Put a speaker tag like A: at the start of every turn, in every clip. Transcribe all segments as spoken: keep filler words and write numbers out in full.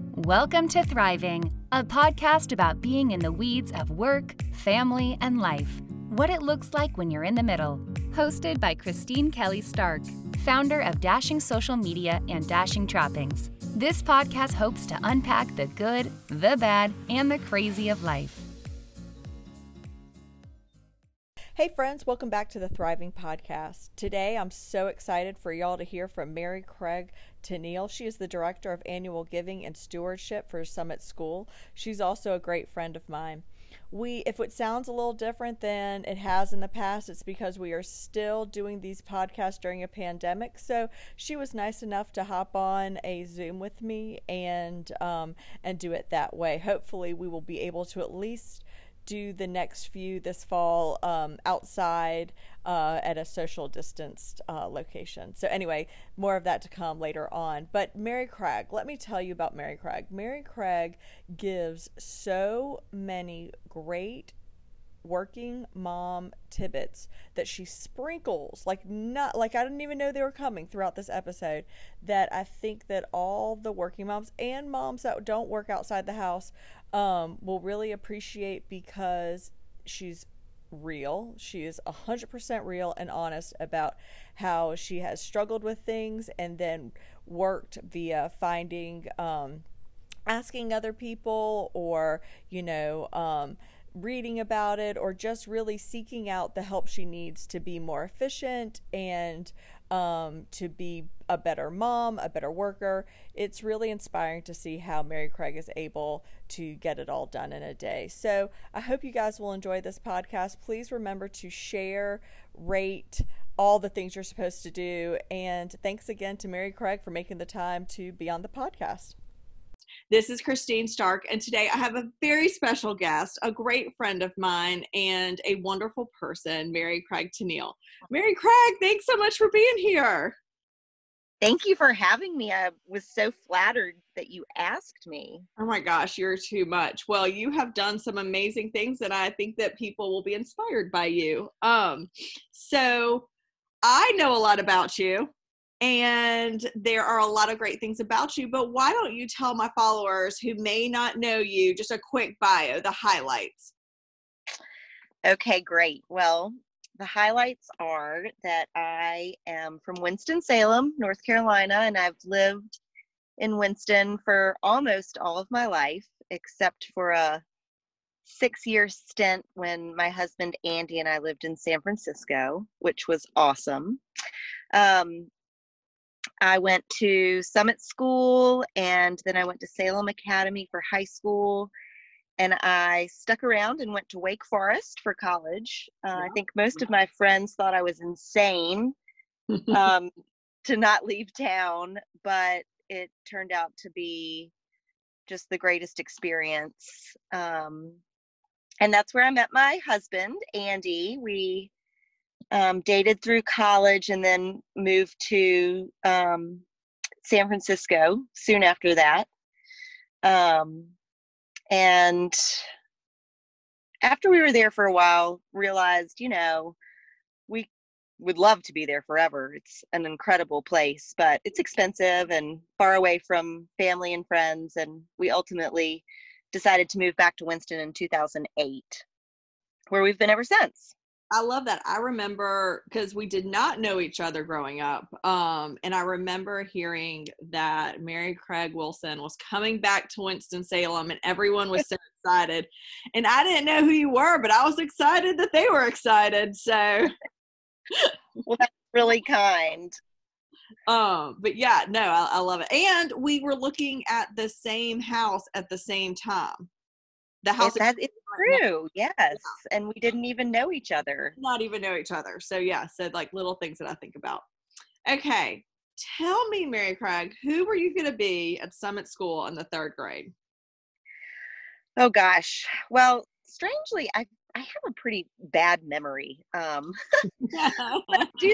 A: Welcome to Thriving, a podcast about being in the weeds of work, family, and life. What it looks like when you're in the middle. Hosted by Christine Kelly Stark, founder of Dashing Social Media and Dashing Trappings. This podcast hopes to unpack the good, the bad, and the crazy of life.
B: Hey friends, welcome back to the Thriving Podcast. Today I'm so excited for y'all to hear from Mary Craig Tennille. She is the Director of Annual Giving and Stewardship for Summit School. She's also a great friend of mine. We, if it sounds a little different than it has in the past, it's because we are still doing these podcasts during a pandemic. So she was nice enough to hop on a Zoom with me and um, and do it that way. Hopefully we will be able to at least do the next few this fall um, outside uh, at a social distanced uh, location. So anyway, more of that to come later on. But Mary Craig, let me tell you about Mary Craig. Mary Craig gives so many great working mom tidbits that she sprinkles like not like I didn't even know they were coming throughout this episode, that I think that all the working moms and moms that don't work outside the house um will really appreciate, because she's real. She is one hundred percent real and honest about how she has struggled with things and then worked via finding um asking other people, or you know um reading about it, or just really seeking out the help she needs to be more efficient and um, to be a better mom, a better worker. It's really inspiring to see how Mary Craig is able to get it all done in a day. So I hope you guys will enjoy this podcast. Please remember to share, rate, all the things you're supposed to do. And thanks again to Mary Craig for making the time to be on the podcast.
C: This is Christine Stark, and today I have a very special guest, a great friend of mine, and a wonderful person, Mary Craig Tennille. Mary Craig, thanks so much for being here.
D: Thank you for having me. I was so flattered that you asked me.
C: Oh my gosh, you're too much. Well, you have done some amazing things, and I think that people will be inspired by you. Um, so I know a lot about you. And there are a lot of great things about you, but why don't you tell my followers who may not know you just a quick bio, the highlights?
D: Okay, great. Well, the highlights are that I am from Winston-Salem, North Carolina, and I've lived in Winston for almost all of my life, except for a six-year stint when my husband Andy and I lived in San Francisco, which was awesome. Um, I went to Summit School, and then I went to Salem Academy for high school, and I stuck around and went to Wake Forest for college. Uh, I think most of my friends thought I was insane um, to not leave town, but it turned out to be just the greatest experience. Um, and that's where I met my husband, Andy. We Um, dated through college and then moved to um, San Francisco soon after that. Um, and after we were there for a while, realized, you know, we would love to be there forever. It's an incredible place, but it's expensive and far away from family and friends. And we ultimately decided to move back to Winston in two thousand eight, where we've been ever since.
C: I love that. I remember, because we did not know each other growing up, um, and I remember hearing that Mary Craig Wilson was coming back to Winston-Salem, and everyone was so excited. And I didn't know who you were, but I was excited that they were excited. So,
D: well, that's really kind.
C: Um, but yeah, no, I, I love it. And we were looking at the same house at the same time. The house.
D: That is true. Yes. Yeah. And we didn't even know each other.
C: Not even know each other. So yeah, so like little things that I think about. Okay. Tell me, Mary Craig, who were you going to be at Summit School in the third grade?
D: Oh gosh. Well, strangely, I, I have a pretty bad memory. Um, I, do,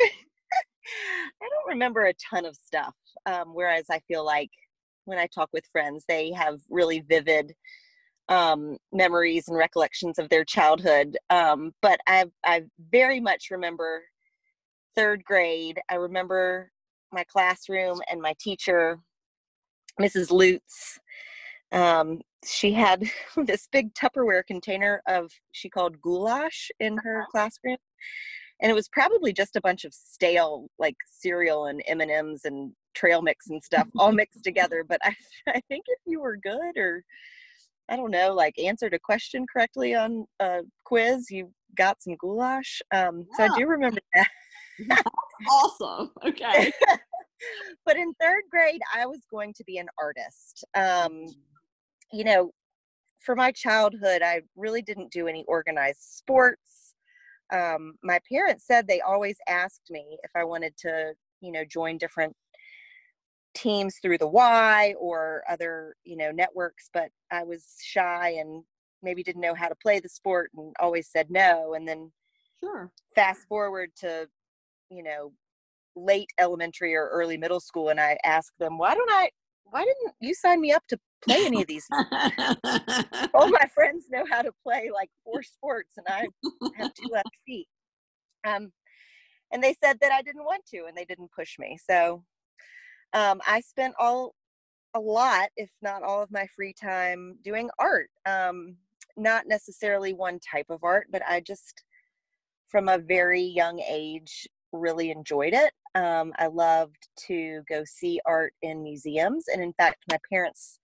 D: I don't remember a ton of stuff. Um, whereas I feel like when I talk with friends, they have really vivid um, memories and recollections of their childhood. Um, but I, I very much remember third grade. I remember my classroom and my teacher, Missus Lutz. Um, she had this big Tupperware container of, she called goulash in her classroom. And it was probably just a bunch of stale, like cereal and M and M's and trail mix and stuff all mixed together. But I, I think if you were good, or I don't know, like answered a question correctly on a quiz, you got some goulash. Um, yeah. So I do remember that.
C: That's awesome. Okay.
D: But in third grade, I was going to be an artist. Um, you know, for my childhood, I really didn't do any organized sports. Um, my parents said they always asked me if I wanted to, you know, join different teams through the Y or other, you know, networks, but I was shy and maybe didn't know how to play the sport and always said no. And then
C: sure.
D: Fast forward to, you know, late elementary or early middle school, and I asked them, why don't I, why didn't you sign me up to play any of these? All my friends know how to play like four sports and I have two left feet. Um, and they said that I didn't want to, and they didn't push me. So um, I spent all, a lot, if not all of my free time doing art. Um, not necessarily one type of art, but I just, from a very young age, really enjoyed it. Um, I loved to go see art in museums. And in fact, my parents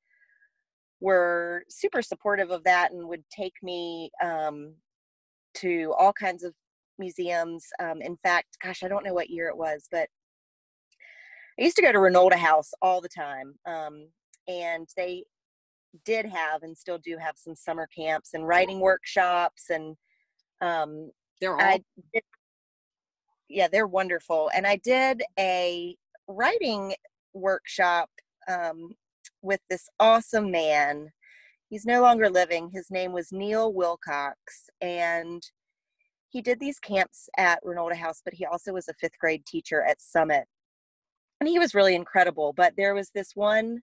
D: were super supportive of that and would take me um, to all kinds of museums. Um, in fact, gosh, I don't know what year it was, but I used to go to Renolda House all the time. Um, and they did have and still do have some summer camps and writing workshops. And um,
C: they're all
D: I did, yeah, they're wonderful. And I did a writing workshop um, with this awesome man. He's no longer living. His name was Neil Wilcox. And he did these camps at Renolda House, but he also was a fifth grade teacher at Summit. And he was really incredible. But there was this one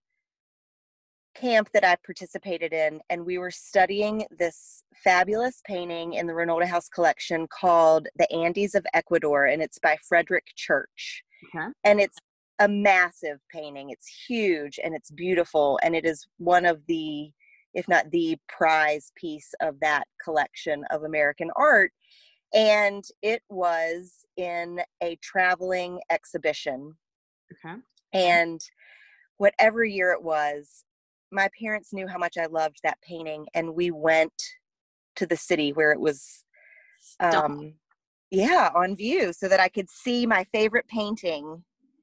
D: camp that I participated in, and we were studying this fabulous painting in the Renolda House collection called The Andes of Ecuador, and it's by Frederick Church.
C: Okay.
D: And it's a massive painting. It's huge and it's beautiful, and it is one of the, if not the prize piece of that collection of American art. And it was in a traveling exhibition.
C: Okay.
D: And whatever year it was, my parents knew how much I loved that painting, and we went to the city where it was, um, yeah, on view, so that I could see my favorite painting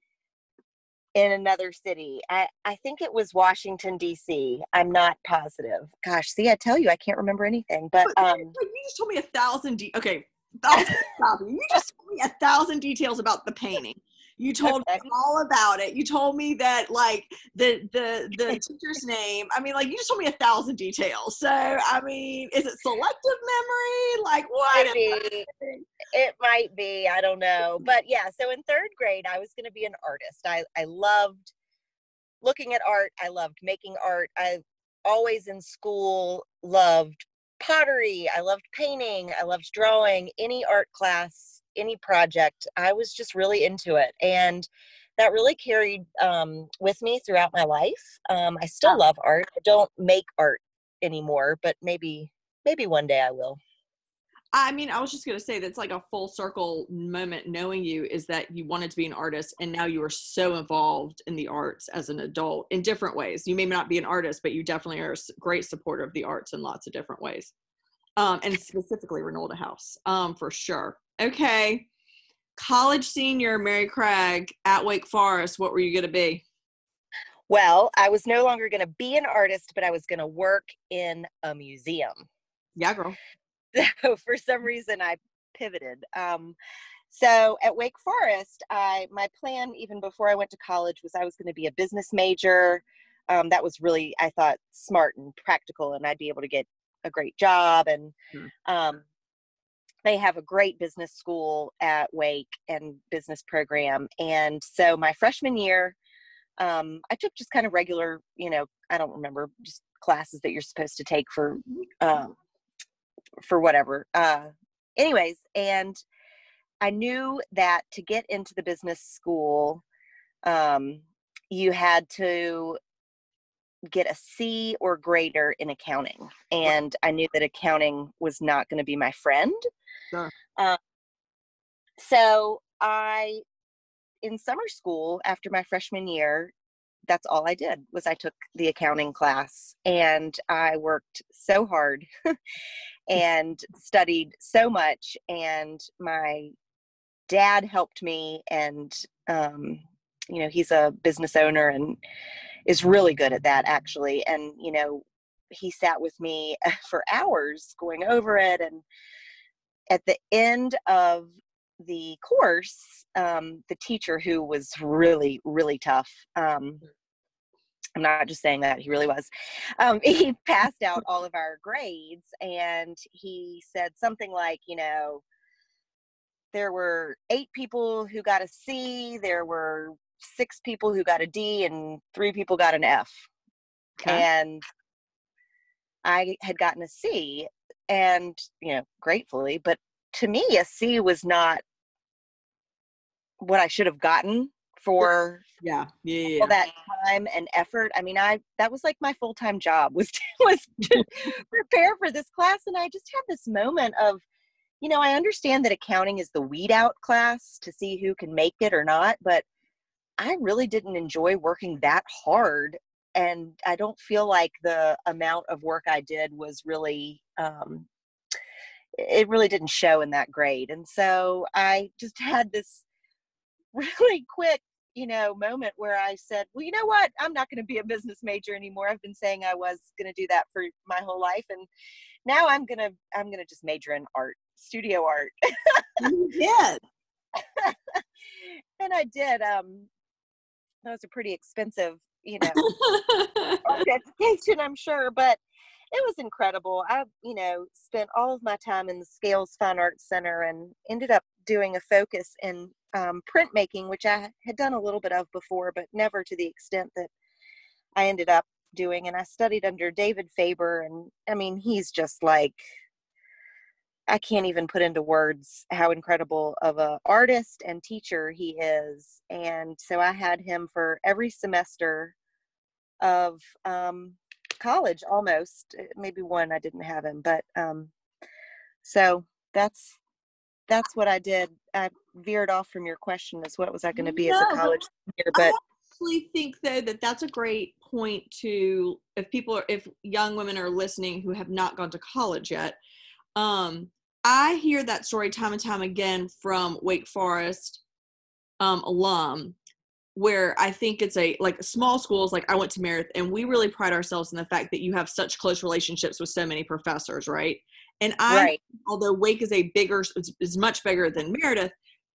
D: in another city. I, I think it was Washington, D C. I'm not positive. Gosh, see, I tell you, I can't remember anything, but,
C: but
D: um,
C: you just told me a thousand, de- okay, thousand, you just told me a thousand details about the painting. You told
D: okay.
C: me all about it. You told me that, like, the the the teacher's name. I mean, like, you just told me a thousand details. So, I mean, is it selective memory? Like, what?
D: Maybe. It might be. I don't know. But yeah, so in third grade, I was going to be an artist. I, I loved looking at art. I loved making art. I always in school loved pottery. I loved painting. I loved drawing. Any art class, any project, I was just really into it. And that really carried um, with me throughout my life. Um, I still
C: Oh.
D: love art. I don't make art anymore, but maybe, maybe one day I will.
C: I mean, I was just going to say that's like a full circle moment knowing you, is that you wanted to be an artist and now you are so involved in the arts as an adult in different ways. You may not be an artist, but you definitely are a great supporter of the arts in lots of different ways. Um, and specifically Renolda House, um, for sure. Okay. College senior Mary Craig at Wake Forest, what were you going to be?
D: Well, I was no longer going to be an artist, but I was going to work in a museum.
C: Yeah, girl.
D: So for some reason I pivoted. Um, so at Wake Forest, I, my plan even before I went to college was I was going to be a business major. Um, that was really, I thought, smart and practical, and I'd be able to get a great job. And
C: Hmm.
D: um, they have a great business school at Wake and business program. And so my freshman year, um, I took just kind of regular, you know, I don't remember, just classes that you're supposed to take for, um, for whatever. Uh, anyways, and I knew that to get into the business school, um, you had to get a C or greater in accounting. And I knew that accounting was not going to be my friend.
C: Sure.
D: Uh, so I, in summer school, after my freshman year, that's all I did was I took the accounting class, and I worked so hard and studied so much. And my dad helped me, and, um, you know, he's a business owner and is really good at that, actually. And, you know, he sat with me for hours going over it. And at the end of the course, um, the teacher, who was really, really tough, um, I'm not just saying that, he really was, um, he passed out all of our grades, and he said something like, you know, there were eight people who got a C, there were six people who got a D, and three people got an F. Okay. And I had gotten a C, and, you know, gratefully, but to me, a C was not what I should have gotten for
C: yeah, yeah, yeah.
D: all that time and effort. I mean, I, that was like my full-time job was, to, was to prepare for this class. And I just had this moment of, you know, I understand that accounting is the weed out class to see who can make it or not, but I really didn't enjoy working that hard. And I don't feel like the amount of work I did was really, um, it really didn't show in that grade. And so I just had this really quick, you know, moment where I said, well, you know what? I'm not going to be a business major anymore. I've been saying I was going to do that for my whole life. And now I'm going to, I'm going to just major in art, studio art.
C: You did.
D: And I did. Um, that was a pretty expensive, you know, art education, I'm sure, but it was incredible. I, you know, spent all of my time in the Scales Fine Arts Center and ended up doing a focus in um, printmaking, which I had done a little bit of before, but never to the extent that I ended up doing. And I studied under David Faber. And I mean, he's just like, I can't even put into words how incredible of an artist and teacher he is. And so I had him for every semester of um, college, almost. Maybe one I didn't have him, but um, so that's that's what I did. I veered off from your question as what was I going to be no, as a college senior, but
C: I actually think though that that's a great point to, if people are, if young women are listening who have not gone to college yet. Um, I hear that story time and time again from Wake Forest um, alum, where I think it's a, like small schools, like I went to Meredith, and we really pride ourselves in the fact that you have such close relationships with so many professors, right? And I, right. although Wake is a bigger, is much bigger than Meredith,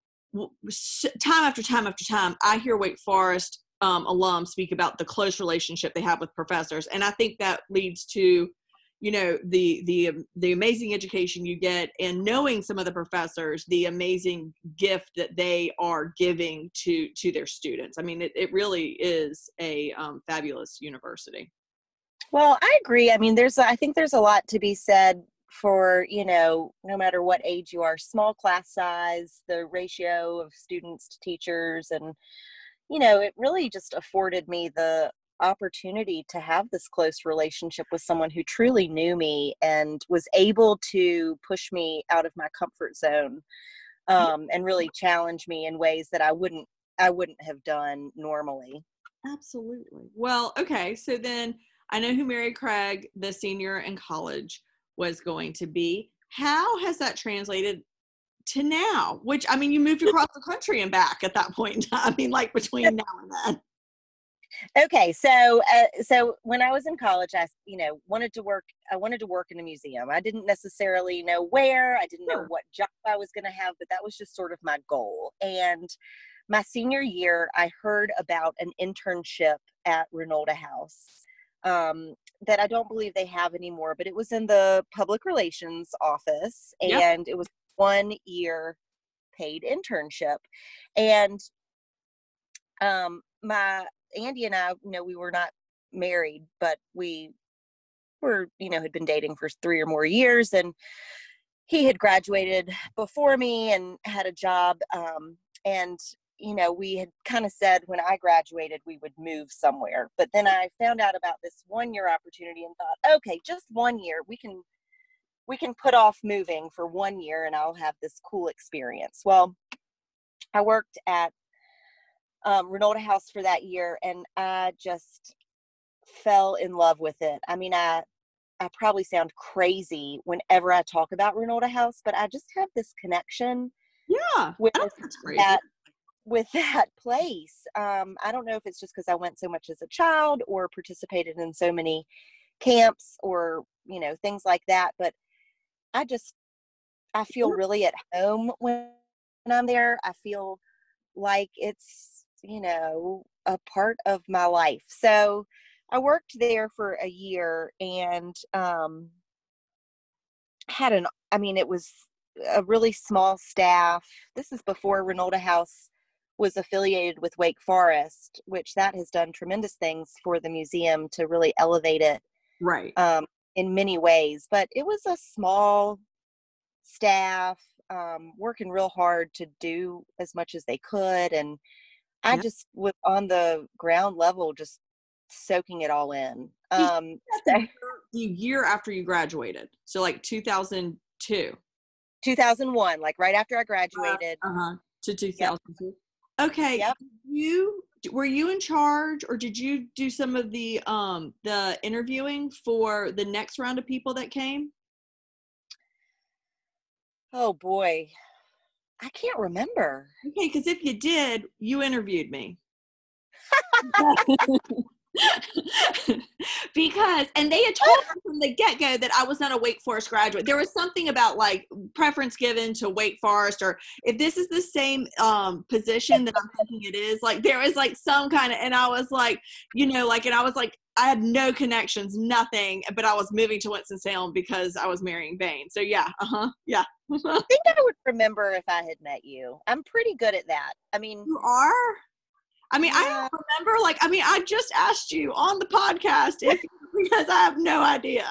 C: time after time after time, I hear Wake Forest um, alums speak about the close relationship they have with professors. And I think that leads to, you know, the, the, the amazing education you get, and knowing some of the professors, the amazing gift that they are giving to, to their students. I mean, it, it really is a um, fabulous university.
D: Well, I agree. I mean, there's, I think there's a lot to be said for, you know, no matter what age you are, small class size, the ratio of students to teachers. And, you know, it really just afforded me the opportunity to have this close relationship with someone who truly knew me and was able to push me out of my comfort zone, um, and really challenge me in ways that I wouldn't, I wouldn't have done normally.
C: Absolutely. Well, okay. So then I know who Mary Craig, the senior in college, was going to be. How has that translated to now? Which, I mean, you moved across the country and back at that point in time. I mean, like between now and then.
D: Okay, so uh, so when I was in college, I, you know, wanted to work. I wanted to work in a museum. I didn't necessarily know where. I didn't know what job I was going to have, but that was just sort of my goal. And my senior year, I heard about an internship at Renolda House um, that I don't believe they have anymore, but it was in the public relations office, and yep. It was one year paid internship. And um, my Andy and I, you know, we were not married, but we were, you know, had been dating for three or more years, and he had graduated before me and had a job. Um, and, you know, we had kind of said when I graduated, we would move somewhere. But then I found out about this one year opportunity and thought, okay, just one year, we can, we can put off moving for one year and I'll have this cool experience. Well, I worked at um, Reynolda House for that year, and I just fell in love with it. I mean, I, I probably sound crazy whenever I talk about Reynolda House, but I just have this connection
C: Yeah,
D: with
C: I don't think that's crazy.
D: that, with that place. Um, I don't know if it's just because I went so much as a child or participated in so many camps or, you know, things like that. But I just, I feel really at home when, when I'm there. I feel like it's, you know, a part of my life. So I worked there for a year and um, had an, I mean, it was a really small staff. This is before Reynolda House was affiliated with Wake Forest, which that has done tremendous things for the museum to really elevate it.
C: Right.
D: Um, in many ways, but it was a small staff, um, working real hard to do as much as they could. And I
C: Yeah.
D: just was on the ground level, just soaking it all in. Um,
C: the, year, the year after you graduated. So like two thousand two.
D: two thousand one, like right after I graduated.
C: Uh, uh-huh. To two thousand two. Yep. Okay.
D: Yep.
C: You were you in charge, or did you do some of the um the interviewing for the next round of people that came?
D: Oh boy, I can't remember.
C: Okay, because if you did, you interviewed me. Because, and they had told me from the get-go that I was not a Wake Forest graduate. There was something about like preference given to Wake Forest, or if this is the same um, position that I'm thinking it is, like there was like some kind of, and I was like, you know, like, and I was like, I had no connections, nothing, but I was moving to Winston-Salem because I was marrying Bain. So yeah, uh-huh, yeah.
D: I think I would remember if I had met you. I'm pretty good at that. I mean,
C: You are? I mean,
D: Yeah.
C: I don't remember, like, I mean, I just asked you on the podcast if, because I have no idea.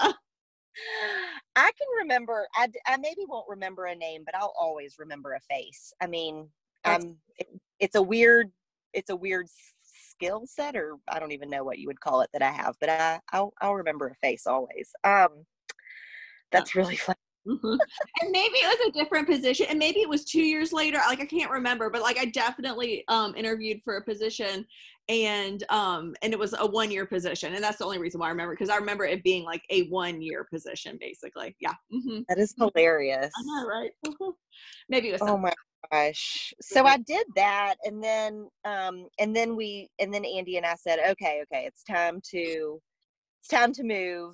D: I can remember, I, I maybe won't remember a name, but I'll always remember a face. I mean, um, it, it's a weird, it's a weird skill set, or I don't even know what you would call it that I have, but I, I'll, I'll remember a face always. Um, that's really fun.
C: And maybe it was a different position, and maybe it was two years later, like I can't remember, but like I definitely um interviewed for a position, and um and it was a one-year position, and that's the only reason why I remember, because I remember it being like a one-year position basically. Yeah. Mm-hmm.
D: That is hilarious.
C: I know, right? Maybe it was
D: Oh
C: something.
D: my gosh. So I did that, and then um and then we and then Andy and I said, okay, okay, it's time to it's time to move.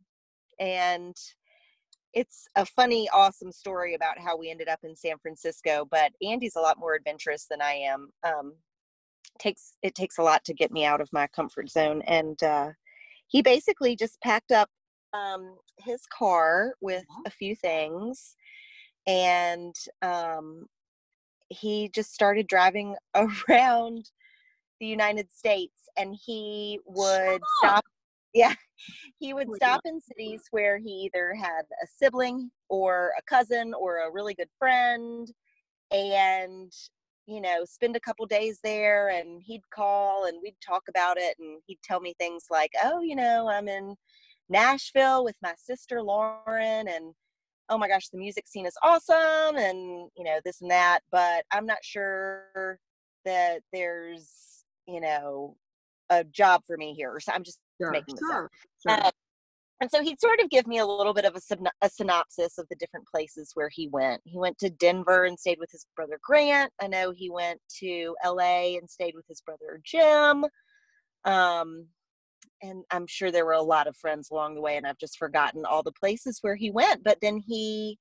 D: And it's a funny, awesome story about how we ended up in San Francisco, but Andy's a lot more adventurous than I am. Um, takes it takes a lot to get me out of my comfort zone, and uh, he basically just packed up um, his car with a few things, and um, he just started driving around the United States, and he would stop. Yeah. He would stop in cities where he either had a sibling or a cousin or a really good friend, and, you know, spend a couple days there, and he'd call and we'd talk about it, and he'd tell me things like, oh, you know, I'm in Nashville with my sister Lauren, and oh my gosh, the music scene is awesome, and, you know, this and that, but I'm not sure that there's, you know, a job for me here. So I'm just Sure, making this
C: sure,
D: up.
C: sure.
D: Um, and so he'd sort of give me a little bit of a, syn- a synopsis of the different places where he went. He went to Denver and stayed with his brother Grant. I know he went to L A and stayed with his brother Jim. Um, and I'm sure there were a lot of friends along the way, and I've just forgotten all the places where he went. But then he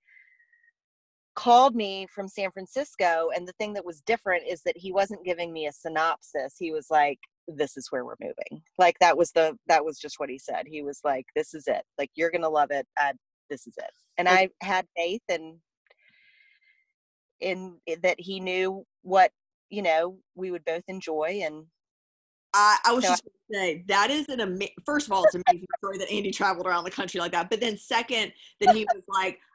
D: called me from San Francisco, and the thing that was different is that he wasn't giving me a synopsis. He was like, this is where we're moving. Like that was the that was just what he said. He was like, this is it, like you're gonna love it. I, this is it. And I had faith in in that he knew what, you know, we would both enjoy. And
C: I, I was
D: so
C: just going to say, that is an amazing, first of all, it's an amazing story that Andy traveled around the country like that. But then second, that he was like,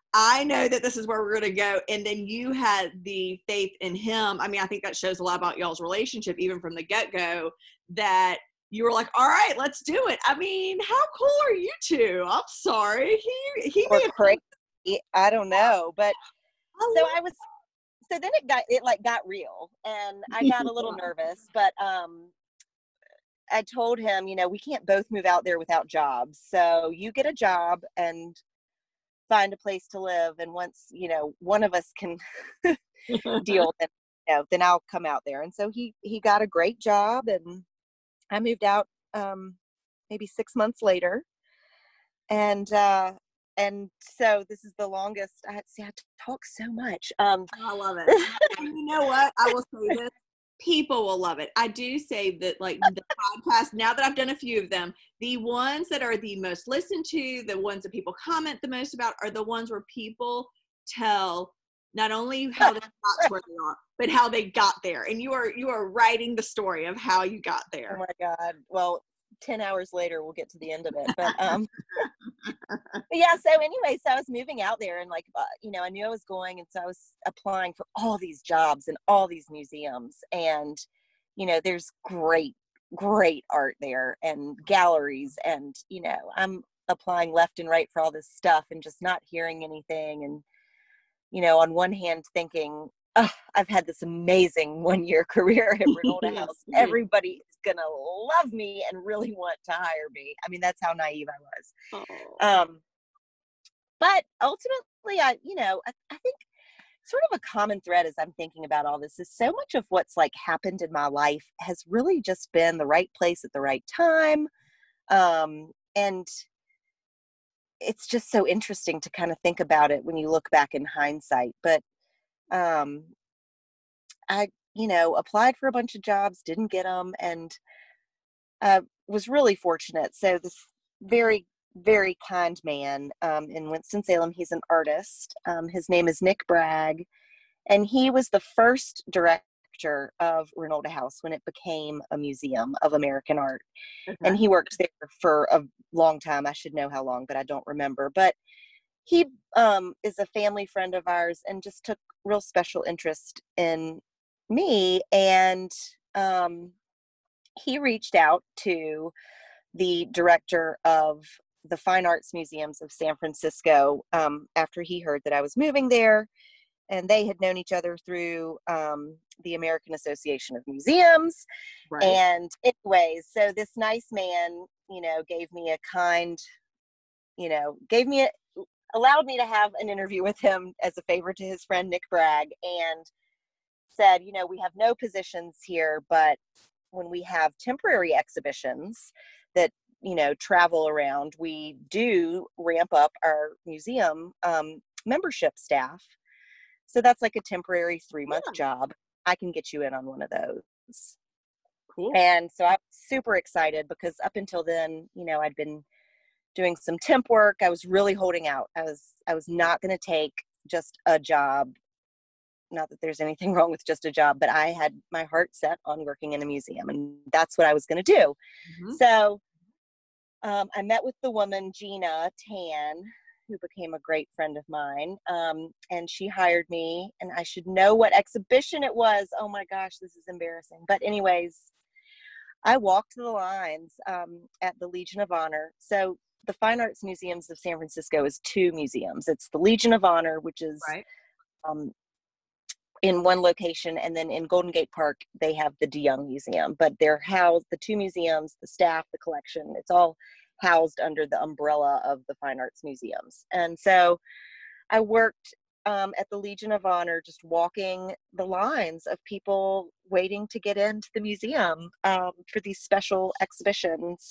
C: I know that this is where we're going to go. And then you had the faith in him. I mean, I think that shows a lot about y'all's relationship, even from the get-go, that you were like, all right, let's do it. I mean, how cool are you two? I'm sorry. He, he
D: Or
C: may have
D: crazy. I don't know. But
C: I
D: so
C: love-
D: I was, so then it got, it like got real, and I got a little nervous, but, um, I told him, you know, we can't both move out there without jobs. So you get a job and find a place to live. And once, you know, one of us can deal, then, you know, then I'll come out there. And so he, he got a great job, and I moved out, um, maybe six months later. And, uh, and so this is the longest I see, I talk so much. Um,
C: I love it. And you know what? I will say this. People will love it. I do say that, like, the podcast, now that I've done a few of them, the ones that are the most listened to, the ones that people comment the most about, are the ones where people tell not only how they got to where they are, but how they got there. And you are you are writing the story of how you got
D: oh
C: there.
D: my God. Well, ten hours later, we'll get to the end of it. But, um, but yeah, so anyway, so I was moving out there, and like, uh, you know, I knew I was going. And so I was applying for all these jobs and all these museums. And, you know, there's great, great art there, and galleries. And, you know, I'm applying left and right for all this stuff and just not hearing anything. And, you know, on one hand thinking, oh, I've had this amazing one-year career at Renolda House. Everybody is going to love me and really want to hire me. I mean, that's how naive I was.
C: Oh.
D: Um, but ultimately, I, you know, I, I think sort of a common thread as I'm thinking about all this is so much of what's like happened in my life has really just been the right place at the right time. Um, and it's just so interesting to kind of think about it when you look back in hindsight. But um, I, you know, applied for a bunch of jobs, didn't get them, and uh, was really fortunate. So this very, very kind man um, in Winston-Salem, he's an artist. Um, his name is Nick Bragg, and he was the first director of Renolda House when it became a museum of American art.
C: Okay.
D: And he worked there for a long time. I should know how long, but I don't remember. But he um, is a family friend of ours and just took real special interest in me. And um, he reached out to the director of the Fine Arts Museums of San Francisco um, after he heard that I was moving there. And they had known each other through um, the American Association of Museums.
C: Right.
D: And anyways, so this nice man, you know, gave me a kind, you know, gave me a, allowed me to have an interview with him as a favor to his friend, Nick Bragg, and said, you know, we have no positions here, but when we have temporary exhibitions that, you know, travel around, we do ramp up our museum um, membership staff. So that's like a temporary three month
C: Yeah.
D: job. I can get you in on one of those.
C: Cool.
D: And so I'm super excited because up until then, you know, I'd been doing some temp work. I was really holding out. I was, I was not going to take just a job. Not that there's anything wrong with just a job, but I had my heart set on working in a museum, and that's what I was going to do.
C: Mhm.
D: So um, I met with the woman, Gina Tan, who became a great friend of mine. Um, and she hired me, and I should know what exhibition it was. Oh my gosh, this is embarrassing. But anyways, I walked the lines um, at the Legion of Honor. So the Fine Arts Museums of San Francisco is two museums. It's the Legion of Honor, which is
C: Right.
D: um, in one location, and then in Golden Gate Park, they have the DeYoung Museum. But they're housed, the two museums, the staff, the collection, it's all housed under the umbrella of the Fine Arts Museums. And so I worked um, at the Legion of Honor, just walking the lines of people waiting to get into the museum um, for these special exhibitions,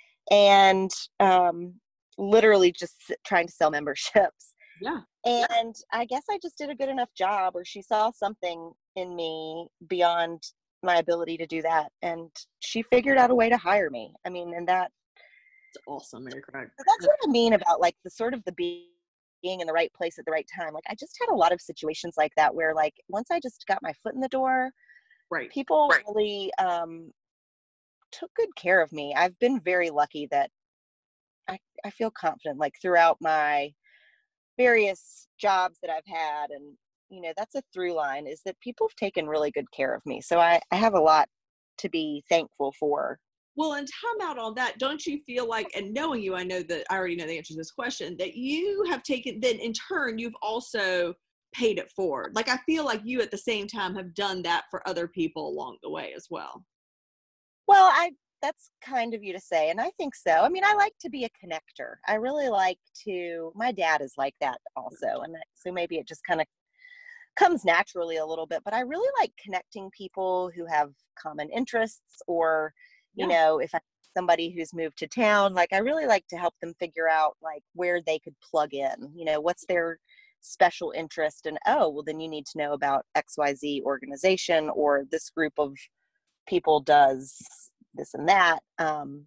D: and um, literally just trying to sell memberships.
C: Yeah.
D: And I guess I just did a good enough job, or she saw something in me beyond my ability to do that, and she figured out a way to hire me. I mean, and that
C: It's awesome, Mary Craig.
D: that's what I mean about like the sort of the being being in the right place at the right time. Like I just had a lot of situations like that where like once I just got my foot in the door,
C: Right.
D: people
C: Right.
D: really um, took good care of me. I've been very lucky that I, I feel confident like throughout my various jobs that I've had. And, you know, that's a through line, is that people have taken really good care of me. So I, I have a lot to be thankful for.
C: Well, and time out on that, don't you feel like, and knowing you, I know that I already know the answer to this question, that you have taken, then in turn, you've also paid it forward. Like, I feel like you at the same time have done that for other people along the way as well.
D: Well, I, that's kind of you to say, and I think so. I mean, I like to be a connector. I really like to, my dad is like that also. And so maybe it just kind of comes naturally a little bit, but I really like connecting people who have common interests, or, you yeah. know, if I somebody who's moved to town, like I really like to help them figure out like where they could plug in, you know, what's their special interest, and oh, well, then you need to know about X Y Z organization, or this group of people does this and that. Um,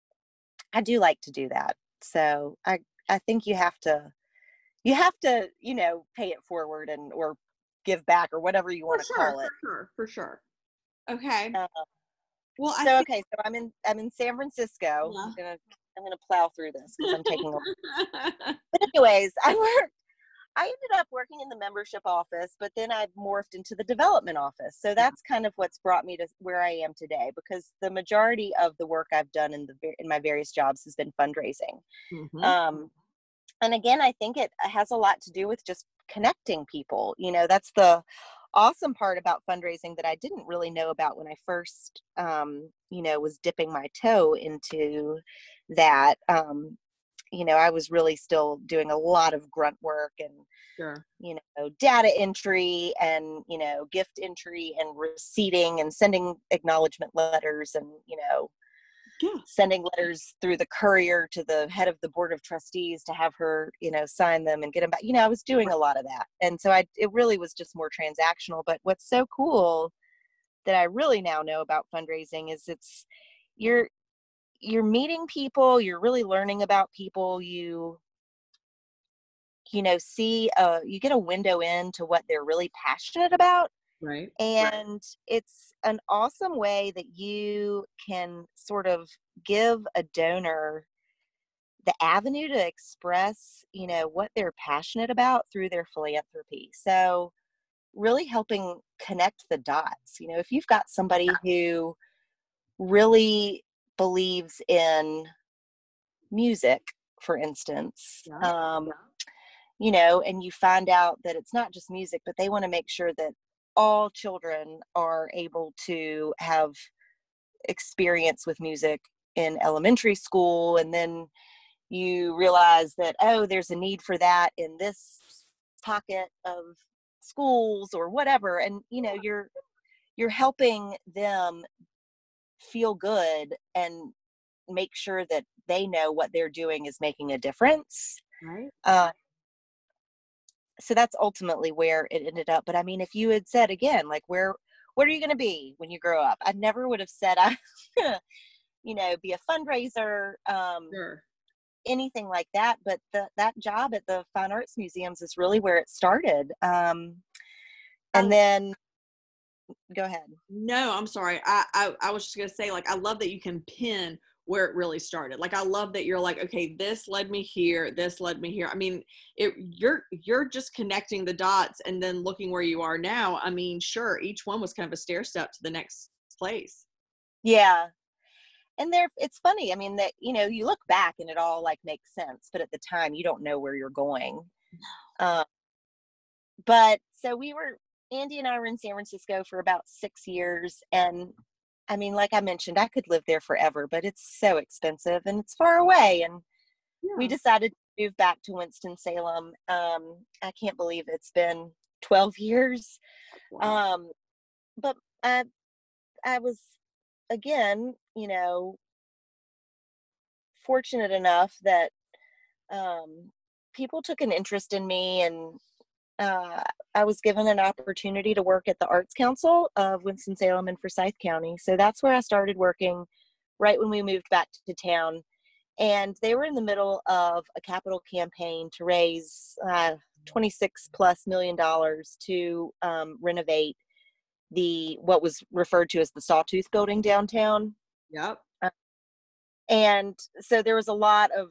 D: I do like to do that. So I, I think you have to, you have to, you know, pay it forward and, or give back, or whatever you want to
C: sure,
D: call it.
C: For sure, for sure. Okay.
D: Uh,
C: well,
D: so,
C: I think-
D: okay. So I'm in, I'm in San Francisco. Yeah. I'm going to, I'm going to plow through this because I'm taking a, but anyways, I worked, I ended up working in the membership office, but then I morphed into the development office. So that's kind of what's brought me to where I am today, because the majority of the work I've done in the in my various jobs has been fundraising. Mm-hmm. Um, and again, I think it has a lot to do with just connecting people. You know, that's the awesome part about fundraising that I didn't really know about when I first, um, you know, was dipping my toe into that. Um, you know, I was really still doing a lot of grunt work and,
C: sure.
D: you know, data entry and, you know, gift entry and receipting and sending acknowledgement letters and, you know,
C: yeah.
D: sending letters through the courier to the head of the board of trustees to have her, you know, sign them and get them back. You know, I was doing a lot of that. And so I, it really was just more transactional. But what's so cool that I really now know about fundraising is it's, you're, you're meeting people, you're really learning about people, you, you know, see, uh, you get a window into what they're really passionate about.
C: Right.
D: And
C: right.
D: it's an awesome way that you can sort of give a donor the avenue to express, you know, what they're passionate about through their philanthropy. So really helping connect the dots. You know, if you've got somebody who really believes in music, for instance, yeah. um, yeah. you know, and you find out that it's not just music, but they want to make sure that all children are able to have experience with music in elementary school. And then you realize that, oh, there's a need for that in this pocket of schools or whatever. And, you know, you're, you're helping them feel good and make sure that they know what they're doing is making a difference.
C: Right.
D: Uh, so that's ultimately where it ended up. But I mean, if you had said again, like, where, what are you going to be when you grow up? I never would have said I'm going to, you know, be a fundraiser, um,
C: sure.
D: anything like that. But the, that job at the Fine Arts Museums is really where it started. Um, and um, then go ahead.
C: No, I'm sorry. I, I, I was just going to say, like, I love that you can pin where it really started. Like, I love that you're like, okay, this led me here. This led me here. I mean, it, you're, you're just connecting the dots and then looking where you are now. I mean, sure. Each one was kind of a stair step to the next place.
D: Yeah. And there, it's funny. I mean, that, you know, you look back and it all like makes sense, but at the time you don't know where you're going. Um, but so we were, Andy and I were in San Francisco for about six years. And I mean, like I mentioned, I could live there forever, but it's so expensive and it's far away. And yeah. we decided to move back to Winston-Salem. Um, I can't believe it's been twelve years. Wow. Um, but I, I was, again, you know, fortunate enough that um, people took an interest in me, and uh, I was given an opportunity to work at the Arts Council of Winston-Salem and Forsyth County. So that's where I started working right when we moved back to town. And they were in the middle of a capital campaign to raise uh, twenty-six plus million dollars to um, renovate the, what was referred to as the Sawtooth Building downtown.
C: Yep.
D: Uh, and so there was a lot of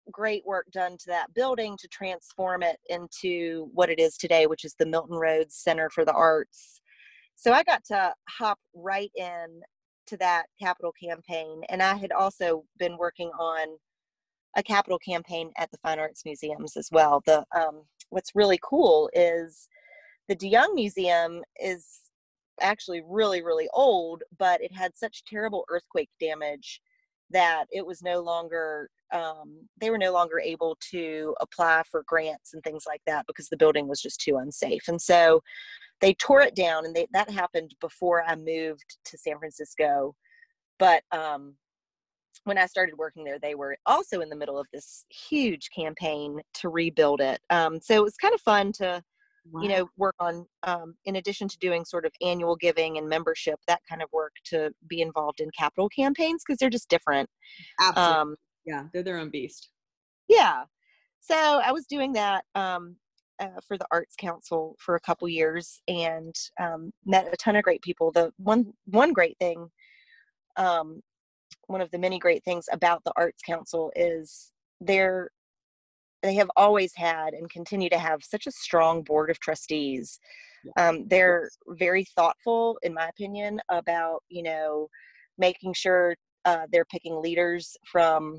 D: great work done to that building to transform it into what it is today, which is the Milton Rhodes Center for the Arts. So I got to hop right in to that capital campaign. And I had also been working on a capital campaign at the Fine Arts Museums as well. The um, what's really cool is the DeYoung Museum is actually really, really old, but it had such terrible earthquake damage that it was no longer, um, they were no longer able to apply for grants and things like that because the building was just too unsafe. And so they tore it down, and they, that happened before I moved to San Francisco. But um, when I started working there, they were also in the middle of this huge campaign to rebuild it. Um, so it was kind of fun to, wow. you know, work on, um, in addition to doing sort of annual giving and membership, that kind of work, to be involved in capital campaigns, because they're just different.
C: Absolutely.
D: Um,
C: yeah, they're their own beast.
D: Yeah. So I was doing that um, uh, for the Arts Council for a couple years, and um, met a ton of great people. The one one great thing, um, one of the many great things about the Arts Council is they're they have always had and continue to have such a strong board of trustees. Um, they're very thoughtful, in my opinion, about, you know, making sure uh, they're picking leaders from,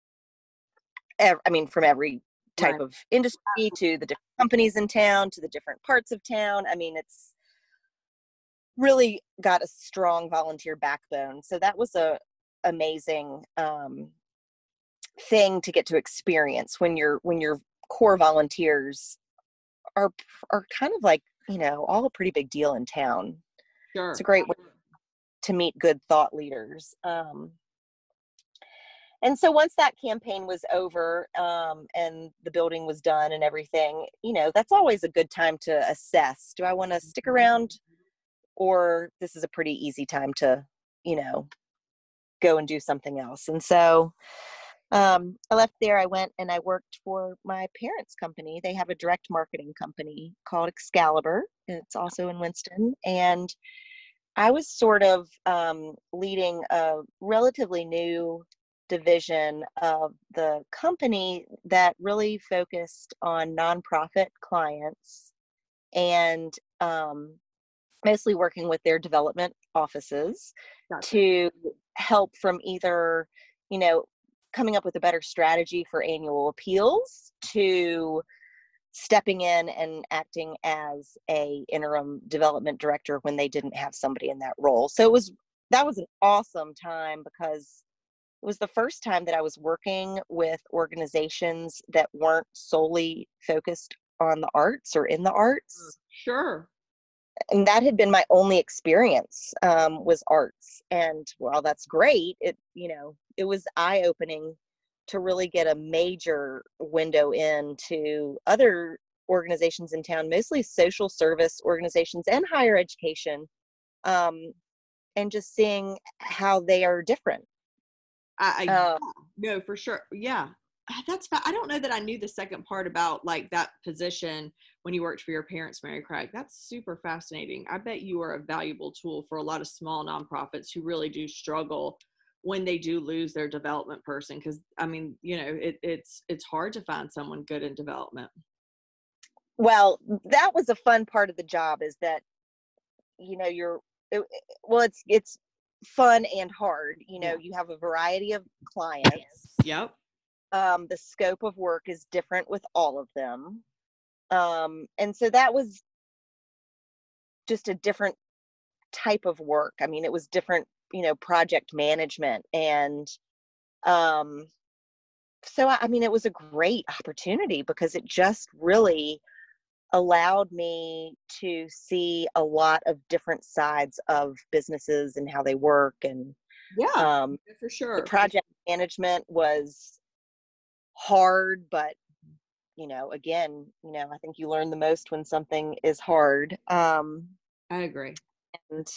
D: ev- I mean, from every type
C: Right.
D: of industry, to the different companies in town, to the different parts of town. I mean, it's really got a strong volunteer backbone. So that was a amazing um, thing to get to experience when your when your core volunteers are are kind of like, you know, all a pretty big deal in town.
C: Sure.
D: It's a great way to meet good thought leaders. Um, and so once that campaign was over, um, and the building was done and everything, you know, that's always a good time to assess. Do I want to stick around, or this is a pretty easy time to, you know, go and do something else? And so um, I left there. I went and I worked for my parents' company. They have a direct marketing company called Excalibur. It's also in Winston. And I was sort of um, leading a relatively new division of the company that really focused on nonprofit clients, and um, mostly working with their development offices gotcha. To help from either, you know, coming up with a better strategy for annual appeals, to stepping in and acting as a interim development director when they didn't have somebody in that role. So it was, that was an awesome time, because it was the first time that I was working with organizations that weren't solely focused on the arts or in the arts.
C: Sure.
D: And that had been my only experience, um, was arts. And while that's great, it, you know, it was eye-opening to really get a major window into other organizations in town, mostly social service organizations and higher education, um, and just seeing how they are different.
C: I, I
D: Uh,
C: no, for sure. Yeah. That's, fa- I don't know that I knew the second part about like that position when you worked for your parents, Mary Craig. That's super fascinating. I bet you are a valuable tool for a lot of small nonprofits who really do struggle when they do lose their development person. Cause I mean, you know, it, it's, it's hard to find someone good in development.
D: Well, that was a fun part of the job, is that, you know, you're, it, well, it's, it's fun and hard. You know, yeah. You have a variety of clients.
C: Yep.
D: Um, the scope of work is different with all of them. Um, and so that was just a different type of work. I mean, it was different, you know, project management. And um, so, I, I mean, it was a great opportunity, because it just really allowed me to see a lot of different sides of businesses and how they work. And
C: yeah,
D: um,
C: for sure.
D: The project management was hard, but, you know, again, you know, I think you learn the most when something is hard. Um,
C: I agree.
D: And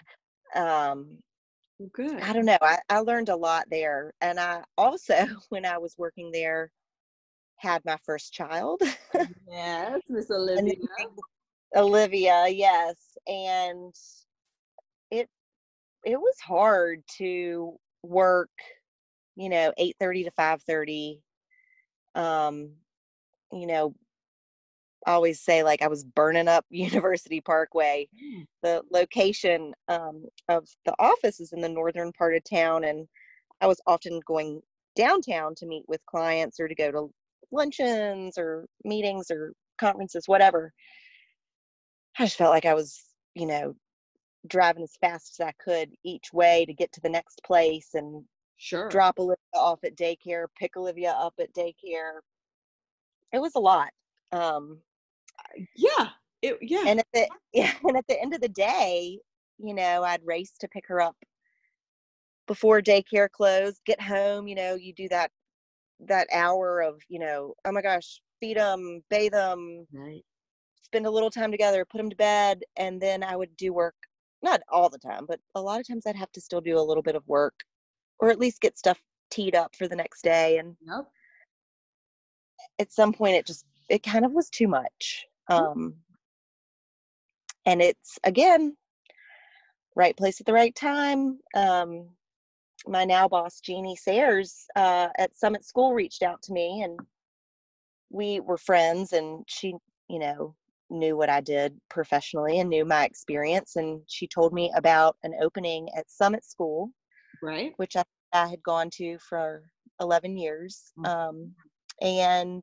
D: um,
C: well, good.
D: I don't know. I, I learned a lot there. And I also, when I was working there, had my first child.
C: Yes, Miss Olivia.
D: Olivia, yes. And it it was hard to work, you know, eight thirty to five thirty, Um, you know, I always say like I was burning up University Parkway.
C: Mm.
D: The location um, of the office is in the northern part of town, and I was often going downtown to meet with clients or to go to luncheons or meetings or conferences, whatever. I just felt like I was, you know, driving as fast as I could each way to get to the next place and
C: Sure.
D: drop Olivia off at daycare, pick Olivia up at daycare. It was a lot. Um,
C: Yeah. It, yeah.
D: and at the yeah, and at the end of the day, you know, I'd race to pick her up before daycare closed, get home, you know, you do that that hour of, you know, oh my gosh, feed them, bathe them,
C: Right.
D: spend a little time together, put them to bed, and then I would do work, not all the time, but a lot of times I'd have to still do a little bit of work or at least get stuff teed up for the next day. And
C: Yep.
D: at some point it just, it kind of was too much. Um, and it's, again, right place at the right time. Um, my now boss, Jeannie Sayers, uh, at Summit School reached out to me, and we were friends, and she, you know, knew what I did professionally and knew my experience. And she told me about an opening at Summit School,
C: Right.
D: which I, I had gone to for eleven years.
C: Mhm.
D: Um, and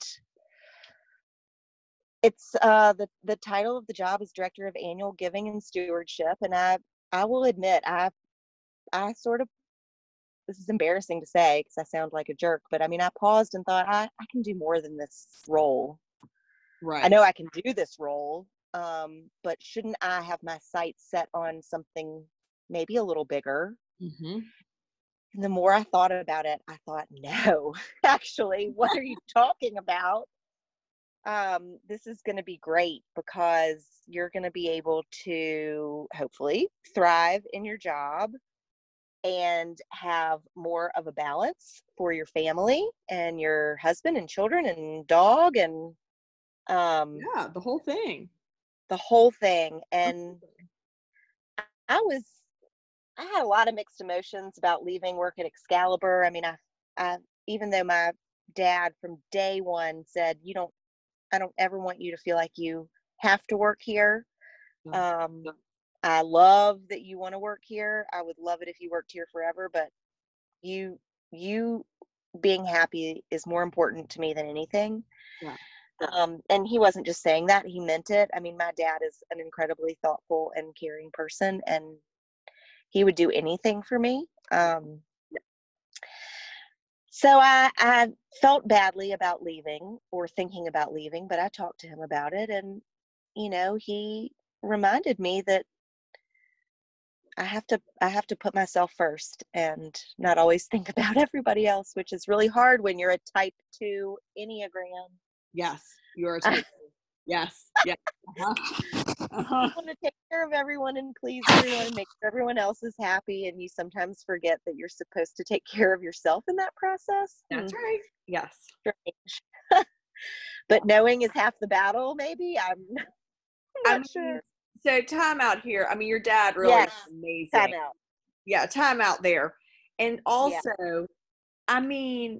D: it's, uh, the, the title of the job is Director of Annual Giving and Stewardship. And I, I will admit, I, I sort of, this is embarrassing to say because I sound like a jerk, but I mean, I paused and thought, I, I can do more than this role.
C: Right.
D: I know I can do this role, um, but shouldn't I have my sights set on something maybe a little bigger?
C: Mm-hmm.
D: And the more I thought about it, I thought, no, actually, what are you talking about? Um, this is going to be great because you're going to be able to hopefully thrive in your job and have more of a balance for your family and your husband and children and dog and um,
C: Yeah, the whole thing.
D: the whole thing. And I was, I had a lot of mixed emotions about leaving work at Excalibur. I mean, I, I, even though my dad from day one said, you don't, I don't ever want you to feel like you have to work here.
C: Yeah.
D: Um, I love that you want to work here. I would love it if you worked here forever, but you, you being happy is more important to me than anything.
C: Yeah.
D: Um, and he wasn't just saying that, he meant it. I mean, my dad is an incredibly thoughtful and caring person, and he would do anything for me. Um, so I, I felt badly about leaving or thinking about leaving, but I talked to him about it, and, you know, he reminded me that I have to, I have to put myself first and not always think about everybody else, which is really hard when you're a type two Enneagram.
C: Yes, you are a type. Yes. Yeah. Uh-huh. Uh-huh.
D: You want to take care of everyone and please everyone and make sure everyone else is happy, and you sometimes forget that you're supposed to take care of yourself in that process.
C: That's
D: Hmm,
C: right. Yes.
D: strange. But knowing is half the battle, maybe. I'm not
C: I mean,
D: sure.
C: so time out here. I mean, your dad really
D: Yes,
C: is amazing.
D: time out.
C: Yeah, time out there. And
D: Yeah.
C: also, I mean,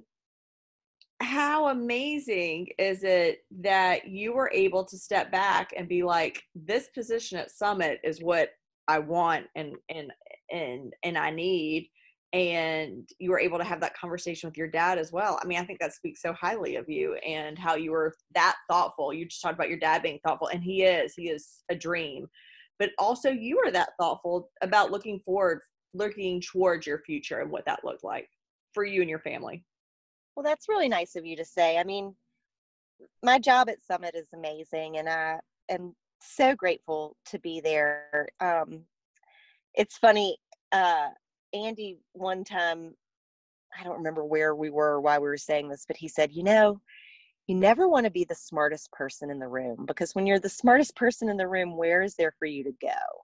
C: how amazing is it that you were able to step back and be like, this position at Summit is what I want and and and and I need, and you were able to have that conversation with your dad as well. I mean, I think that speaks so highly of you and how you were that thoughtful. You just talked about your dad being thoughtful, and he is he is a dream, but also you were that thoughtful about looking forward, looking towards your future and what that looked like for you and your family.
D: Well, that's really nice of you to say. I mean, my job at Summit is amazing, and I am so grateful to be there. Um, it's funny, uh, Andy, one time, I don't remember where we were or why we were saying this, but he said, you know, you never want to be the smartest person in the room, because when you're the smartest person in the room, where is there for you to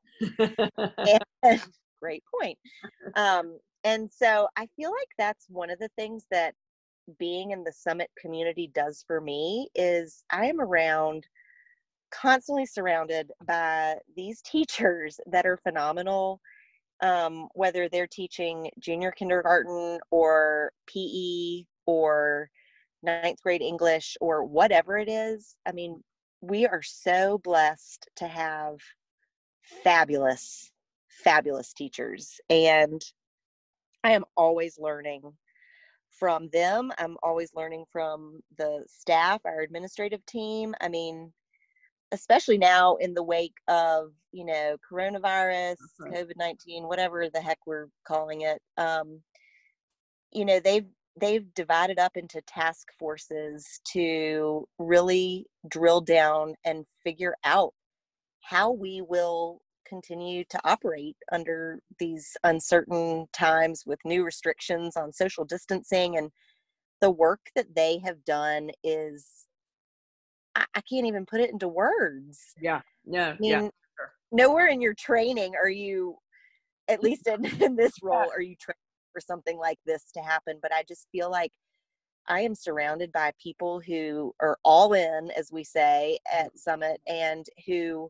D: go? And, great point. Um, and so I feel like that's one of the things that being in the Summit community does for me is I am around, constantly surrounded by these teachers that are phenomenal, um, whether they're teaching junior kindergarten or P E or ninth grade English or whatever it is. I mean, we are so blessed to have fabulous, fabulous teachers. And I am always learning from them. I'm always learning from the staff, our administrative team. I mean, especially now in the wake of, you know, coronavirus,
C: Uh-huh.
D: COVID nineteen, whatever the heck we're calling it. Um, you know, they've, they've divided up into task forces to really drill down and figure out how we will continue to operate under these uncertain times with new restrictions on social distancing. And the work that they have done is, I, I can't even put it into words.
C: Yeah. No.
D: I mean,
C: Yeah. Sure.
D: nowhere in your training are you, at least in, in this role, are you trained for something like this to happen. But I just feel like I am surrounded by people who are all in, as we say at Summit, and who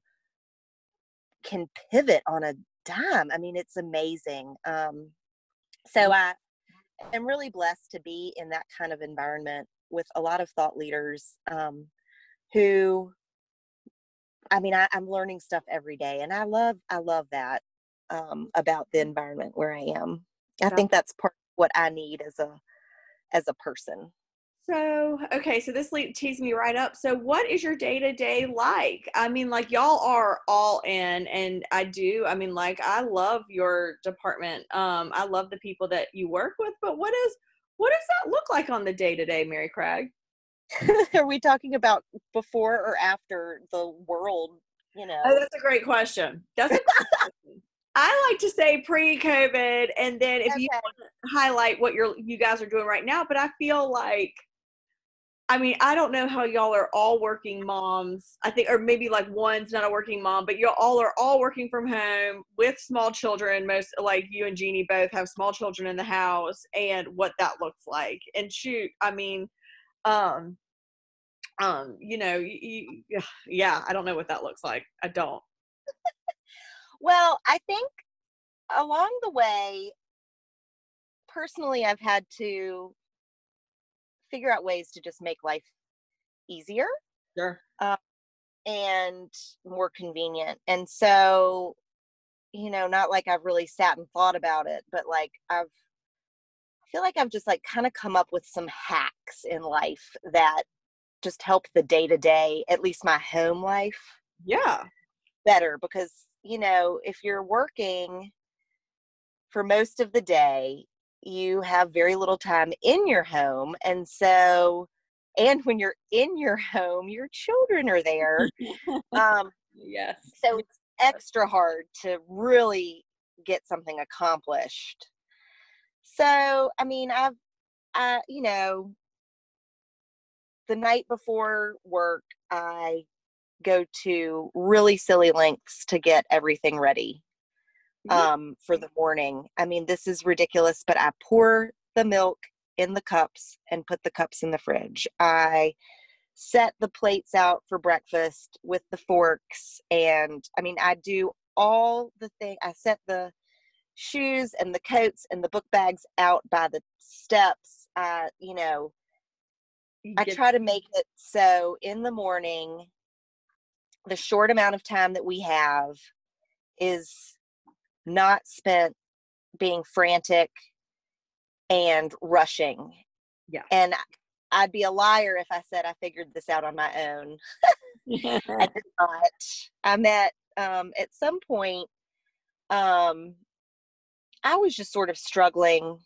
D: can pivot on a dime. I mean, it's amazing. Um, so I am really blessed to be in that kind of environment with a lot of thought leaders um, who, I mean, I, I'm learning stuff every day, and I love, I love that um, about the environment where I am. I think that's part of what I need as a, as a person.
C: So, okay, so this le- tees me right up. So what is your day-to-day like? I mean, like, y'all are all in, and I do. I mean, like, I love your department. Um, I love the people that you work with, but what is, what does that look like on the day-to-day, Mary Craig?
D: Are we talking about before or after the world, you know?
C: Oh, that's a great question. That's a great question. I like to say pre-COVID, and then if
D: Okay.
C: you want to highlight what you're, you guys are doing right now, but I feel like, I mean, I don't know how y'all are all working moms. I think, or maybe like one's not a working mom, but you all are all working from home with small children. Most, like you and Jeannie both have small children in the house, and what that looks like. And shoot, I mean, um, um, you know, you, you, yeah, I don't know what that looks like. I don't.
D: Well, I think along the way, personally, I've had to figure out ways to just make life easier.
C: Sure.
D: Uh, and more convenient. And so, you know, not like I've really sat and thought about it, but like I've, I feel like I've just like kind of come up with some hacks in life that just help the day to day, at least my home life,
C: Yeah.
D: better. Because, you know, if you're working for most of the day, you have very little time in your home. And so, and when you're in your home, your children are there. Um,
C: Yes.
D: so it's extra hard to really get something accomplished. So, I mean, I've, I, you know, the night before work, I go to really silly lengths to get everything ready um, for the morning. I mean, this is ridiculous, but I pour the milk in the cups and put the cups in the fridge. I set the plates out for breakfast with the forks. And I mean, I do all the thing. I set the shoes and the coats and the book bags out by the steps. Uh, you know, I try to make it so in the morning, the short amount of time that we have is not spent being frantic and rushing.
C: Yeah.
D: And I'd be a liar if I said I figured this out on my own. I did not. I met, um, at some point, um, I was just sort of struggling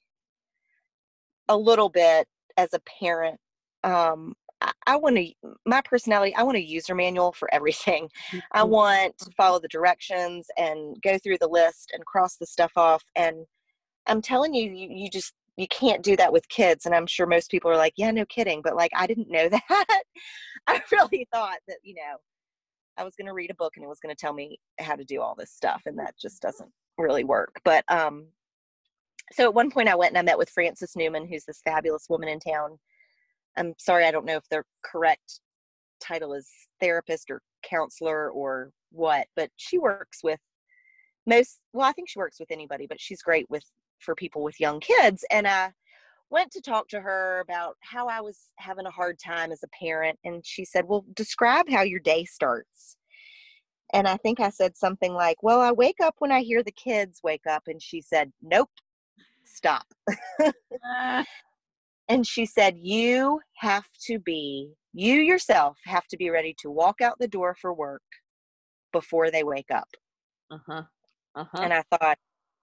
D: a little bit as a parent. Um, I, I want to, my personality, I want a user manual for everything. I want to follow the directions and go through the list and cross the stuff off. And I'm telling you, you, you just, you can't do that with kids. And I'm sure most people are like, yeah, no kidding. But like, I didn't know that. I really thought that, you know, I was going to read a book and it was going to tell me how to do all this stuff. And that just doesn't really work. But, um, so at one point I went and I met with Frances Newman, who's this fabulous woman in town. I'm sorry, I don't know if the correct title is therapist or counselor or what, but she works with most, well, I think she works with anybody, but she's great with, for people with young kids. And, uh, went to talk to her about how I was having a hard time as a parent. And she said, well, describe how your day starts. And I think I said something like, well, I wake up when I hear the kids wake up. And she said, nope, stop.
C: Uh,
D: And she said, you have to be, you yourself have to be ready to walk out the door for work before they wake up.
C: uh-huh. Uh-huh.
D: And I thought,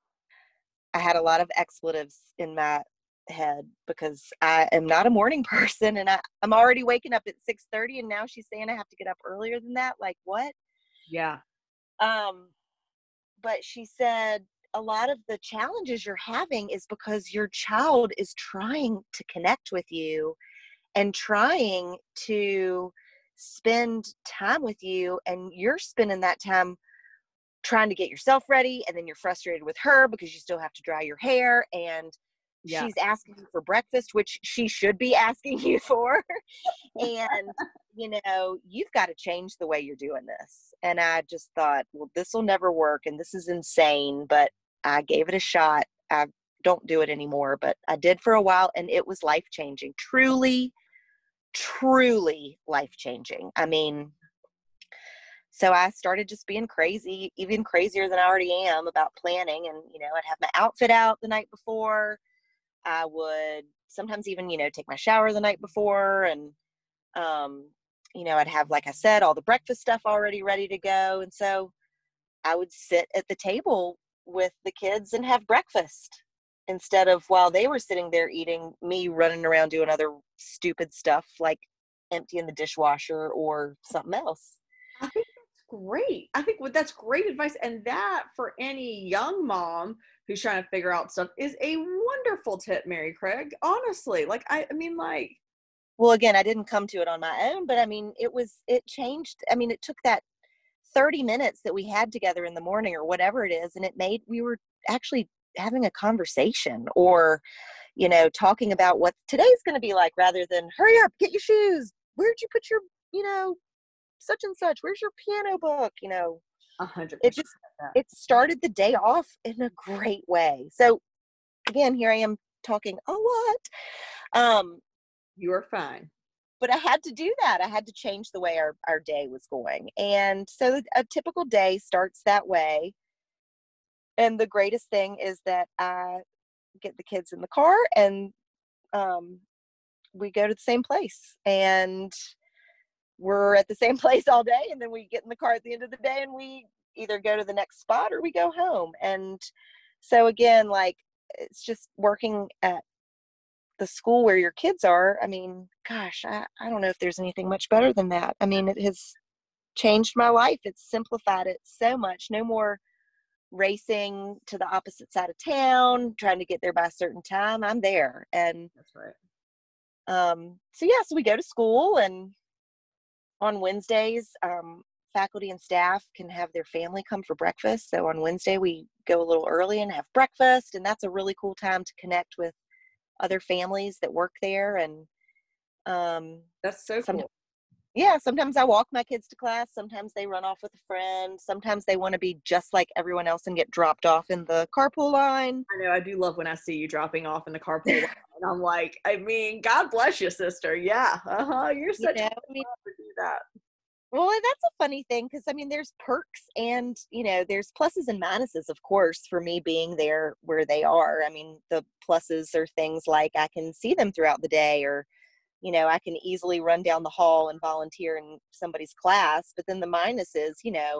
D: I had a lot of expletives in my head because I am not a morning person, and I, I'm already waking up at six thirty, and now she's saying I have to get up earlier than that. Like, what?
C: Yeah.
D: Um, but she said a lot of the challenges you're having is because your child is trying to connect with you and trying to spend time with you, and you're spending that time trying to get yourself ready, and then you're frustrated with her because you still have to dry your hair, and
C: Yeah.
D: she's asking you for breakfast, which she should be asking you for. And you know, you've got to change the way you're doing this. And I just thought, well, this will never work, and this is insane, but I gave it a shot. I don't do it anymore, but I did for a while, and it was life-changing. Truly, truly life-changing. I mean, so I started just being crazy, even crazier than I already am about planning. And, you know, I'd have my outfit out the night before. I would sometimes even, you know, take my shower the night before. And, um, you know, I'd have, like I said, all the breakfast stuff already ready to go. And so I would sit at the table with the kids and have breakfast instead of, while they were sitting there eating, me running around doing other stupid stuff like emptying the dishwasher or something else.
C: I think that's great. I think what that's great advice. And that for any young mom who's trying to figure out stuff is a wonderful tip, Mary Craig. Honestly, like, I, I mean, like,
D: Well, again, I didn't come to it on my own, but I mean, it was, it changed. I mean, it took that thirty minutes that we had together in the morning or whatever it is, and it made, we were actually having a conversation, or, you know, talking about what today's going to be like, rather than hurry up, get your shoes. Where'd you put your, you know, such and such? Where's your piano book? You know,
C: a hundred
D: it
C: percent.
D: just, it started the day off in a great way. So again, here I am talking a lot. Um,
C: You are fine.
D: but I had to do that. I had to change the way our, our day was going. And so a typical day starts that way. And the greatest thing is that I get the kids in the car, and um, we go to the same place, and we're at the same place all day. And then we get in the car at the end of the day, and we either go to the next spot or we go home. And so again, like, it's just working at the school where your kids are. I mean, gosh, I, I don't know if there's anything much better than that. I mean, it has changed my life. It's simplified it so much. No more racing to the opposite side of town, trying to get there by a certain time. I'm there. And
C: That's right.
D: um, so yeah, so we go to school, and on Wednesdays, um, faculty and staff can have their family come for breakfast. So on Wednesday, we go a little early and have breakfast, and that's a really cool time to connect with other families that work there. And um,
C: That's so
D: some,
C: cool.
D: yeah, sometimes I walk my kids to class. Sometimes they run off with a friend. Sometimes they want to be just like everyone else and get dropped off in the carpool line.
C: I know, I do love when I see you dropping off in the carpool line, and I'm like, I mean, God bless you, sister. Yeah, uh-huh. You're such
D: You know,
C: a
D: I mean,
C: mom to do that.
D: well, that's a funny thing, because I mean, there's perks, and you know, there's pluses and minuses, of course, for me being there where they are. I mean, the pluses are things like I can see them throughout the day, or you know, I can easily run down the hall and volunteer in somebody's class. But then the minus is, you know,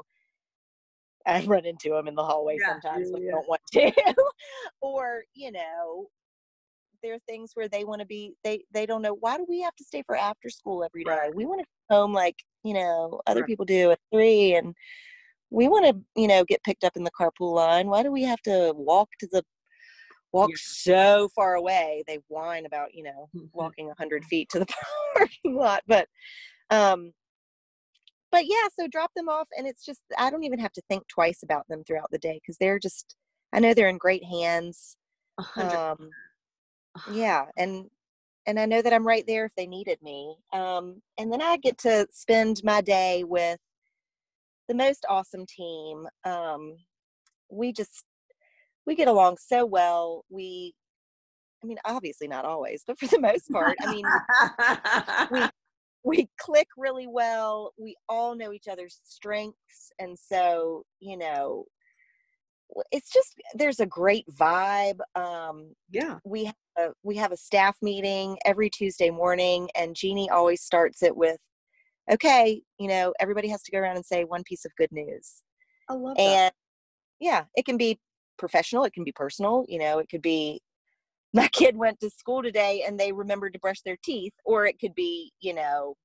D: I run into them in the hallway
C: Yeah,
D: sometimes when I
C: yeah.
D: don't want to, or you know, there are things where they want to be, they they don't know, why do we have to stay for after school every day?
C: Right.
D: We want to go home like, you know, other
C: Right.
D: people do at three, and we want to, you know, get picked up in the carpool line. Why do we have to walk to the walk
C: Yeah.
D: so far away? They whine about, you know, walking a hundred feet to the parking lot, but um but yeah, so drop them off, and it's just, I don't even have to think twice about them throughout the day, because they're just, I know they're in great hands.
C: A hundred.
D: Um, yeah, and and I know that I'm right there if they needed me. Um, and then I get to spend my day with the most awesome team. Um, we just we get along so well. We I mean, obviously not always, but for the most part, I mean, we we click really well. We all know each other's strengths. And so, you know, it's just, there's a great vibe. Um,
C: Yeah.
D: we, have a, we have a staff meeting every Tuesday morning, and Jeannie always starts it with, okay, you know, everybody has to go around and say one piece of good news.
C: I love
D: and
C: that.
D: yeah, it can be professional. It can be personal. You know, it could be, my kid went to school today and they remembered to brush their teeth, or it could be, you know,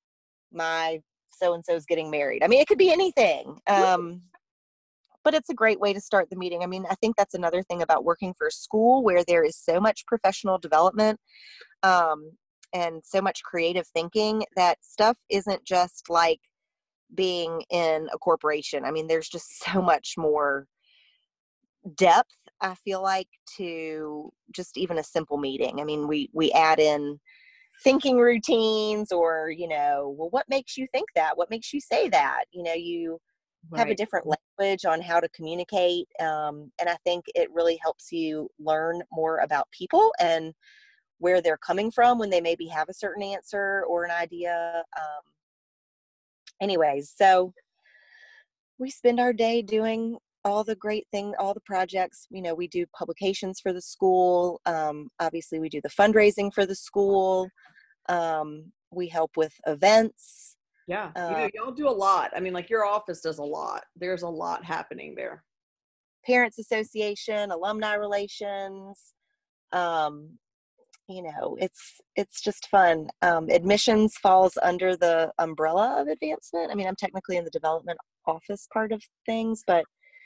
D: my so-and-so's getting married. I mean, it could be anything. Um, but it's a great way to start the meeting. I mean, I think that's another thing about working for a school where there is so much professional development, um, and so much creative thinking, that stuff isn't just like being in a corporation. I mean, there's just so much more depth, I feel like, to just even a simple meeting. I mean, we, we add in thinking routines, or, you know, well, what makes you think that? What makes you say that? You know, you
C: Right.
D: have a different language on how to communicate. Um, and I think it really helps you learn more about people and where they're coming from when they maybe have a certain answer or an idea. Um, anyways, so we spend our day doing all the great thing, all the projects. You know, we do publications for the school. Um, obviously we do the fundraising for the school. Um, we help with events.
C: Yeah. You
D: Uh,
C: do, y'all do a lot. I mean, like your office does a lot. There's a lot happening there.
D: Parents Association, alumni relations. Um, you know, it's, it's just fun. Um, admissions falls under the umbrella of advancement. I mean, I'm technically in the development office part of things, but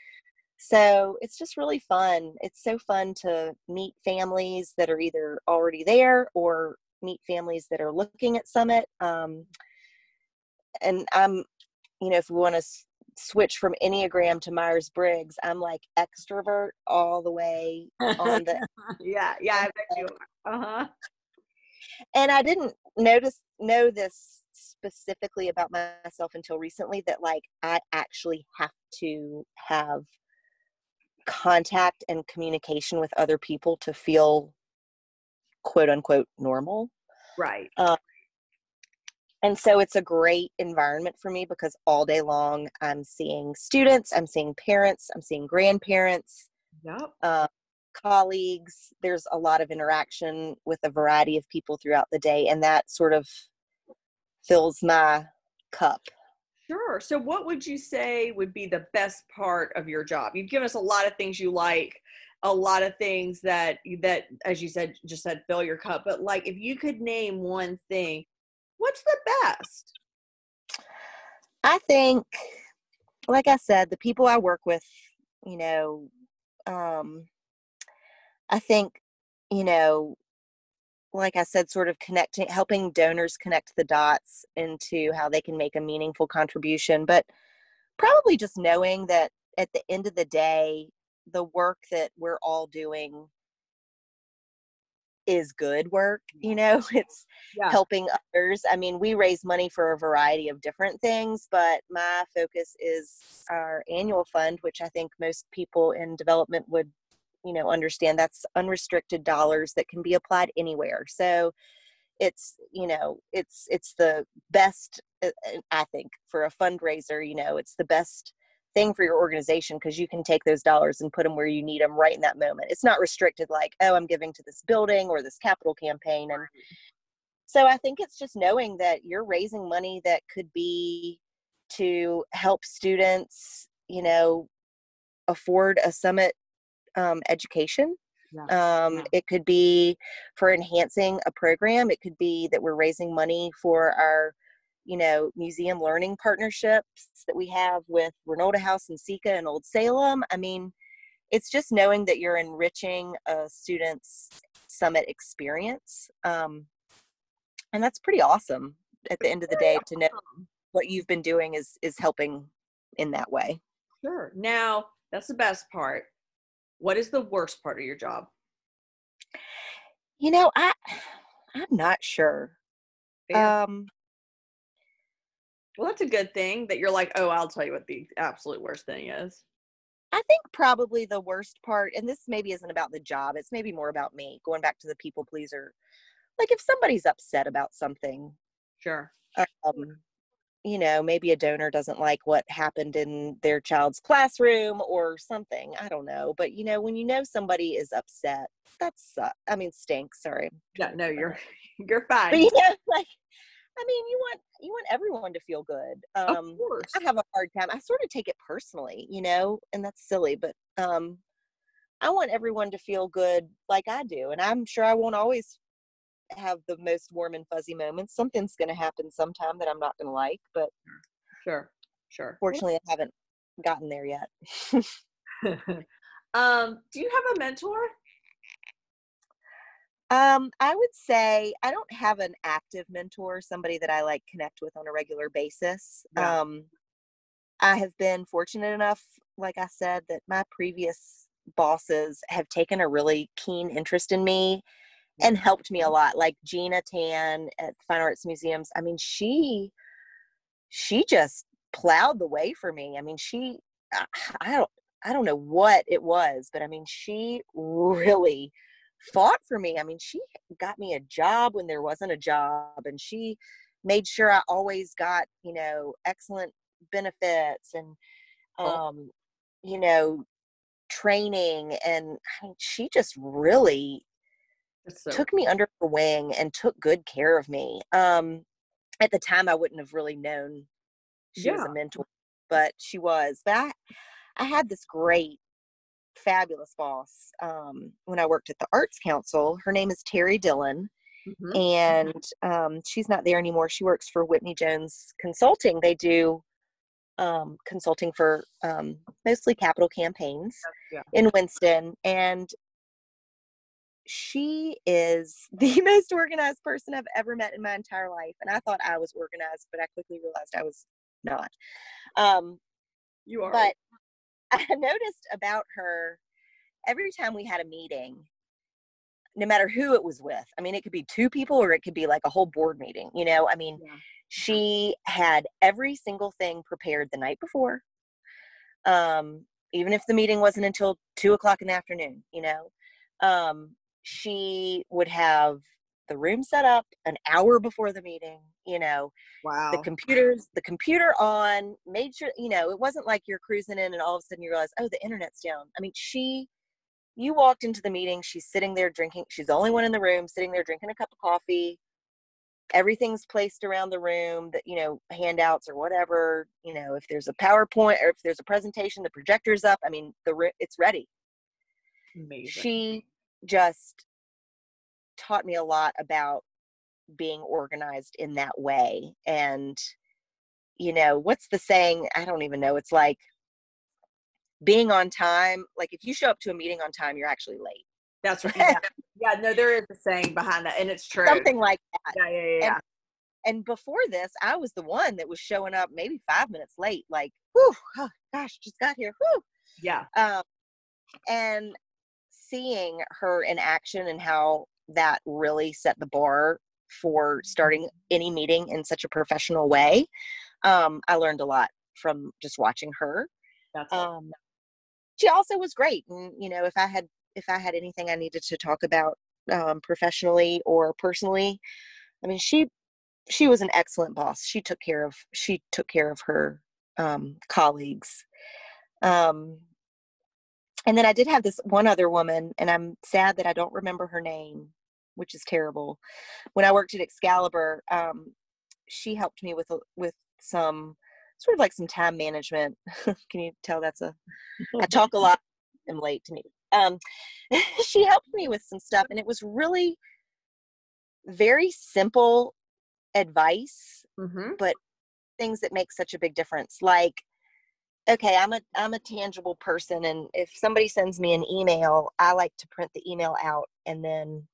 D: so it's just really fun. It's so fun to meet families that are either already there or meet families that are looking at Summit. Um, and I'm, you know, if we want to s- switch from Enneagram to Myers-Briggs, I'm like extrovert all the way on the,
C: yeah. Yeah. I bet you are. Uh-huh.
D: and I didn't notice, know this specifically about myself until recently, that like I actually have to have contact and communication with other people to feel quote unquote normal.
C: Right.
D: Uh, and so it's a great environment for me, because all day long I'm seeing students, I'm seeing parents, I'm seeing grandparents,
C: Yep.
D: uh, colleagues. There's a lot of interaction with a variety of people throughout the day, and that sort of fills my cup.
C: Sure. So what would you say would be the best part of your job? You've given us a lot of things you like, a lot of things that, that, as you said, just said, fill your cup. But like, if you could name one thing, what's the best?
D: I think, like I said, the people I work with, you know, um, I think, you know, like I said, sort of connecting, helping donors connect the dots into how they can make a meaningful contribution. But probably just knowing that at the end of the day, the work that we're all doing is good work. You know, it's
C: Yeah.
D: helping others. I mean, we raise money for a variety of different things, but my focus is our annual fund, which I think most people in development would, you know, understand. That's unrestricted dollars that can be applied anywhere. So it's, you know, it's, it's the best, I think, for a fundraiser. You know, it's the best thing for your organization, because you can take those dollars and put them where you need them right in that moment. It's not restricted like, oh, I'm giving to this building or this capital campaign. And so I think it's just knowing that you're raising money that could be to help students, you know, afford a Summit um, education.
C: Yeah.
D: Um,
C: Yeah.
D: It could be for enhancing a program. It could be that we're raising money for our, you know, museum learning partnerships that we have with Renolda House and Sika and Old Salem. I mean, it's just knowing that you're enriching a student's Summit experience. Um, and that's pretty awesome at the end of the day, to know what you've been doing is, is helping in that way.
C: Sure. Now, that's the best part. What is the worst part of your job?
D: You know, I, I'm not sure.
C: Fair.
D: Um,
C: Well, that's a good thing that you're like, oh, I'll tell you what the absolute worst thing is.
D: I think probably the worst part, and this maybe isn't about the job, it's maybe more about me, going back to the people pleaser. Like if somebody's upset about something,
C: Sure.
D: um, you know, maybe a donor doesn't like what happened in their child's classroom or something. I don't know. But, you know, when you know somebody is upset, that's, uh, I mean, stinks. Sorry.
C: Yeah, no, you're, you're
D: But,
C: fine.
D: you know, like, I mean, you want, you want everyone to feel good.
C: Of
D: Um,
C: course.
D: I have a hard time. I sort of take it personally, you know, and that's silly, but, um, I want everyone to feel good like I do. And I'm sure I won't always have the most warm and fuzzy moments. Something's going to happen sometime that I'm not going to like, but
C: Sure, sure.
D: fortunately I haven't gotten there yet.
C: um, do you have a mentor?
D: Um, I would say I don't have an active mentor, somebody that I like connect with on a regular basis.
C: Yeah.
D: Um, I have been fortunate enough, like I said, that my previous bosses have taken a really keen interest in me and helped me a lot. Like Gina Tan at Fine Arts Museums. I mean, she, she just plowed the way for me. I mean, she, I, I don't, I don't know what it was, but I mean, she really fought for me. I mean, she got me a job when there wasn't a job, and she made sure I always got, you know, excellent benefits and, um, you know, training. And I mean, she just really
C: So,
D: took me under her wing and took good care of me. Um, at the time, I wouldn't have really known she
C: yeah.
D: was a mentor, but she was. But I, I had this great, fabulous boss um, when I worked at the Arts Council. Her name is Terry Dillon,
C: Mm-hmm.
D: and um, she's not there anymore. She works for Whitney Jones Consulting. They do um, consulting for um, mostly capital campaigns
C: Yeah.
D: in Winston, and she is the most organized person I've ever met in my entire life. And I thought I was organized, but I quickly realized I was not. Um,
C: You are.
D: but I noticed about her, every time we had a meeting, no matter who it was with, I mean, it could be two people or it could be like a whole board meeting, you know, I mean,
C: Yeah.
D: she had every single thing prepared the night before. Um, even if the meeting wasn't until two o'clock in the afternoon, you know, um, she would have the room set up an hour before the meeting, you know,
C: Wow.
D: the computers, the computer on, made sure, you know, it wasn't like you're cruising in and all of a sudden you realize, oh, the internet's down. I mean, she, you walked into the meeting, she's sitting there drinking, she's the only one in the room, sitting there drinking a cup of coffee. Everything's placed around the room, that, you know, handouts or whatever, you know, if there's a PowerPoint or if there's a presentation, the projector's up. I mean, the it's ready.
C: Amazing.
D: She just taught me a lot about being organized in that way. And, you know, what's the saying? I don't even know. It's like being on time. Like if you show up to a meeting on time, you're actually late.
C: That's right. Yeah. Yeah. No, there is a saying behind that, and it's true.
D: Something like that.
C: Yeah. Yeah. Yeah. yeah.
D: And, and before this, I was the one that was showing up maybe five minutes late. Like, whew, oh, gosh, just got here. Whew.
C: Yeah.
D: Um, and seeing her in action and how that really set the bar for starting any meeting in such a professional way. Um, I learned a lot from just watching her.
C: That's
D: um, she also was great. And, you know, if I had, if I had anything I needed to talk about um, professionally or personally, I mean, she, she was an excellent boss. She took care of, she took care of her um, colleagues. Um, and then I did have this one other woman, and I'm sad that I don't remember her name, which is terrible. When I worked at Excalibur, um, she helped me with, with some sort of like some time management. Can you tell that's a, I talk a lot. I'm late to meet. Um, she helped me with some stuff, and it was really very simple advice,
C: mm-hmm.
D: but things that make such a big difference. Like, okay, I'm a, I'm a tangible person. And if somebody sends me an email, I like to print the email out and then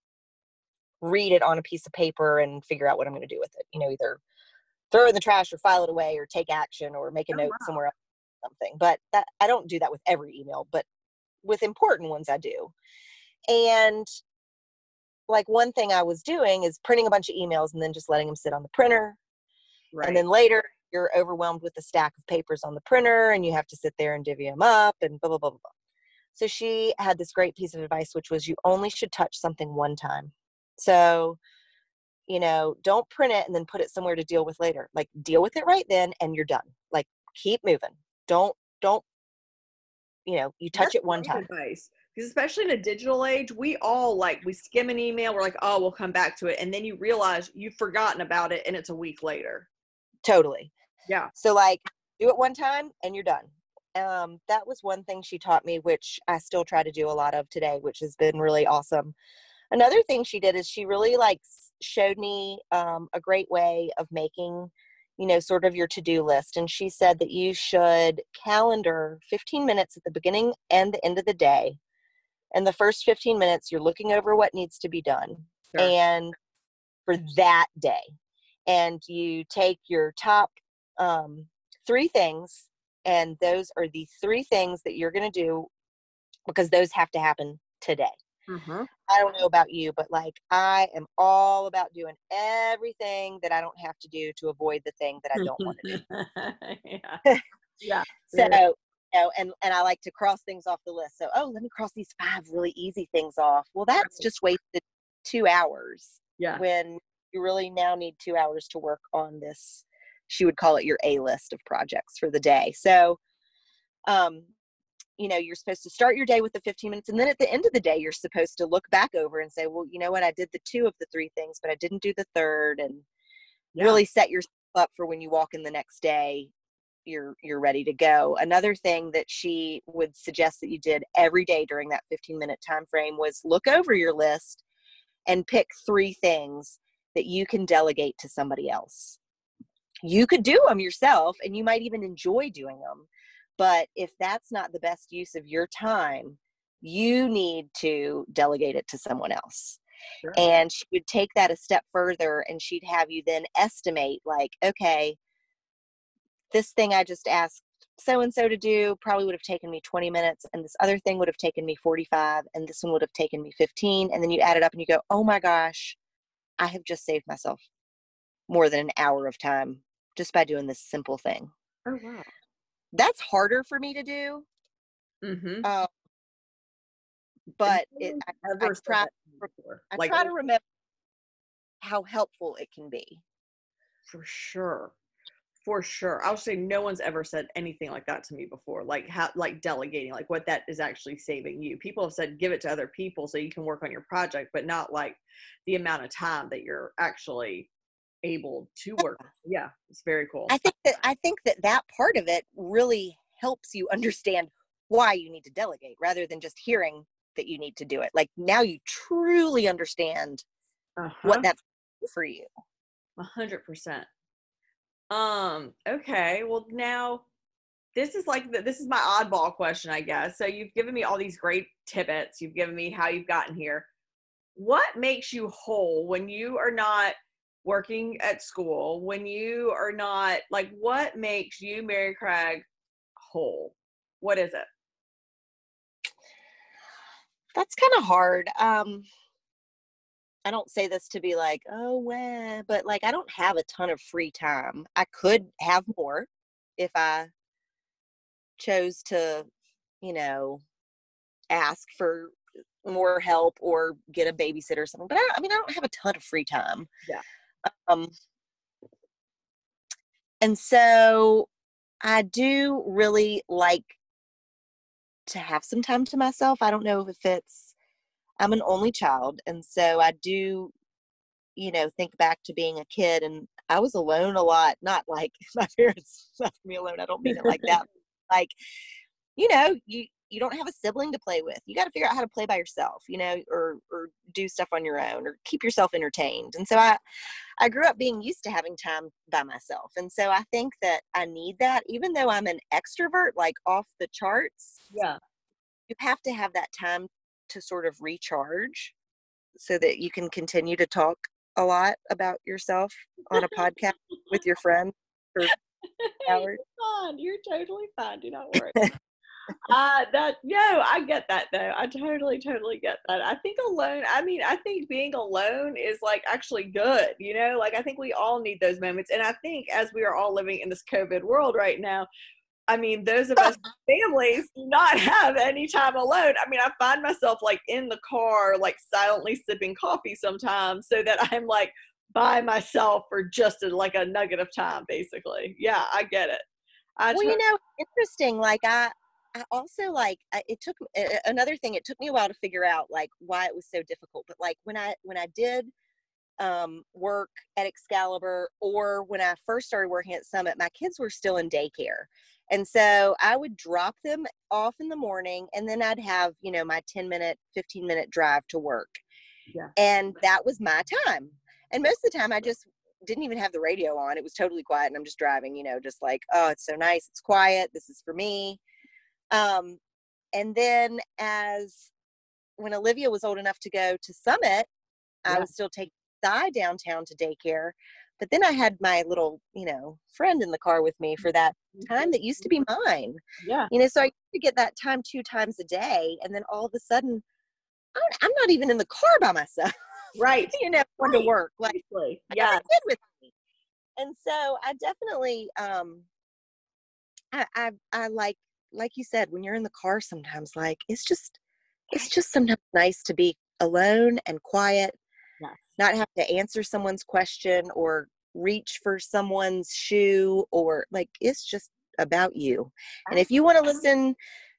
D: read it on a piece of paper and figure out what I'm going to do with it. You know, either throw it in the trash or file it away or take action or make a
C: Oh,
D: note
C: wow.
D: somewhere else, something. But that, I don't do that with every email, but with important ones I do. And like one thing I was doing is printing a bunch of emails and then just letting them sit on the printer.
C: Right.
D: And then later you're overwhelmed with the stack of papers on the printer and you have to sit there and divvy them up and blah, blah, blah, blah, blah. So she had this great piece of advice, which was you only should touch something one time. So, you know, don't print it and then put it somewhere to deal with later. Like, deal with it right then and you're done. Like, keep moving. Don't, don't, you know, you touch
C: That's
D: it one
C: great
D: time.
C: advice. Because especially in a digital age, we all like, we skim an email, we're like, oh, we'll come back to it. And then you realize you've forgotten about it and it's a week later.
D: Totally.
C: Yeah.
D: So like, do it one time and you're done. Um, that was one thing she taught me, which I still try to do a lot of today, which has been really awesome. Another thing she did is she really like showed me um, a great way of making, you know, sort of your to-do list. And she said that you should calendar fifteen minutes at the beginning and the end of the day. And the first fifteen minutes, you're looking over what needs to be done.
C: Sure.
D: And for that day, and you take your top um, three things, and those are the three things that you're going to do because those have to happen today.
C: Mm-hmm.
D: I don't know about you, but like, I am all about doing everything that I don't have to do to avoid the thing that I don't want to do.
C: yeah. Yeah.
D: So, you know, and, and I like to cross things off the list. So, oh, let me cross these five really easy things off. Well, that's just wasted two hours.
C: Yeah.
D: When you really now need two hours to work on this, she would call it your A list of projects for the day. So, um, you know, you're supposed to start your day with the fifteen minutes. And then at the end of the day, you're supposed to look back over and say, well, you know what? I did the two of the three things, but I didn't do the third, and yeah. really set yourself up for when you walk in the next day, you're, you're ready to go. Another thing that she would suggest that you did every day during that fifteen minute time frame was look over your list and pick three things that you can delegate to somebody else. You could do them yourself and you might even enjoy doing them. But if that's not the best use of your time, you need to delegate it to someone else. Sure. And she would take that a step further and she'd have you then estimate like, okay, this thing I just asked so-and-so to do probably would have taken me twenty minutes. And this other thing would have taken me forty-five. And this one would have taken me fifteen. And then you add it up and you go, oh my gosh, I have just saved myself more than an hour of time just by doing this simple thing.
C: Oh, wow.
D: That's harder for me to do.
C: Mm-hmm.
D: Um, but it, I, I try, I like, try to remember how helpful it can be.
C: For sure. For sure. I'll say no one's ever said anything like that to me before. Like how, like delegating, like what that is actually saving you. People have said, give it to other people so you can work on your project, but not like the amount of time that you're actually able to work. Yeah, it's very cool.
D: I think that I think that that part of it really helps you understand why you need to delegate rather than just hearing that you need to do it. Like now you truly understand uh-huh. what that's for you.
C: A hundred percent. Um, okay. Well, now this is like, the, this is my oddball question, I guess. So you've given me all these great tidbits. You've given me how you've gotten here. What makes you whole when you are not working at school, when you are not, like, what makes you, Mary Craig, whole? What is it?
D: That's kind of hard. Um, I don't say this to be like, oh, well, but like, I don't have a ton of free time. I could have more if I chose to, you know, ask for more help or get a babysitter or something. But I, I mean, I don't have a ton of free time.
C: Yeah.
D: Um, and so I do really like to have some time to myself. I don't know if it's, I'm an only child. And so I do, you know, think back to being a kid and I was alone a lot. Not like my parents left me alone. I don't mean it like that. Like, you know, you, you don't have a sibling to play with. You got to figure out how to play by yourself, you know, or, or do stuff on your own or keep yourself entertained. And so I, I grew up being used to having time by myself. And so I think that I need that, even though I'm an extrovert, like off the charts.
C: Yeah.
D: You have to have that time to sort of recharge so that you can continue to talk a lot about yourself on a podcast with your friend for hours.
C: You're fine. You're totally fine. Do not worry. uh, that, no, I get that though. I totally, totally get that. I think alone, I mean, I think being alone is like actually good, you know, like I think we all need those moments. And I think as we are all living in this COVID world right now, I mean, those of us families do not have any time alone. I mean, I find myself like in the car, like silently sipping coffee sometimes so that I'm like by myself for just a, like a nugget of time, basically. Yeah, I get it. I
D: Well,
C: totally.
D: you know, interesting. Like I, I also like I, it took uh, another thing. It took me a while to figure out like why it was so difficult. But like when I when I did um, work at Excalibur, or when I first started working at Summit, my kids were still in daycare. And so I would drop them off in the morning, and then I'd have, you know, my ten minute, fifteen minute drive to work.
C: Yeah.
D: And that was my time. And most of the time I just didn't even have the radio on. It was totally quiet, and I'm just driving, you know, just like, oh, it's so nice. It's quiet. This is for me. Um, and then as when Olivia was old enough to go to Summit, I
C: Yeah.
D: was still taking Di downtown to daycare. But then I had my little, you know, friend in the car with me for that time that used to be mine.
C: Yeah.
D: You know, so I used to get that time two times a day. And then all of a sudden, I'm I'm not even in the car by myself.
C: Right.
D: You know, going
C: Right.
D: to work. Like,
C: Seriously.
D: I got my
C: Yeah.
D: kid with me. And so I definitely, um, I, I, I like, like you said, when you're in the car sometimes, like, it's just, it's just sometimes nice to be alone and quiet,
C: Yes.
D: not have to answer someone's question or reach for someone's shoe, or like, it's just about you. And if you want to listen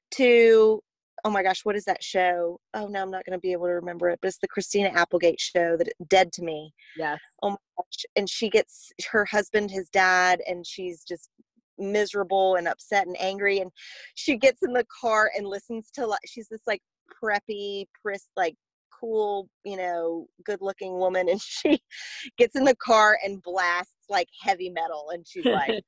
D: to, oh my gosh, what is that show? Oh no, I'm not going to be able to remember it, but it's the Christina Applegate show, that Dead to Me.
C: Yes.
D: Oh my gosh. And she gets, her husband has died, and she's just miserable and upset and angry. And she gets in the car and listens to, like, she's this like preppy, pris, like cool, you know, good looking woman. And she gets in the car and blasts like heavy metal. And she's like,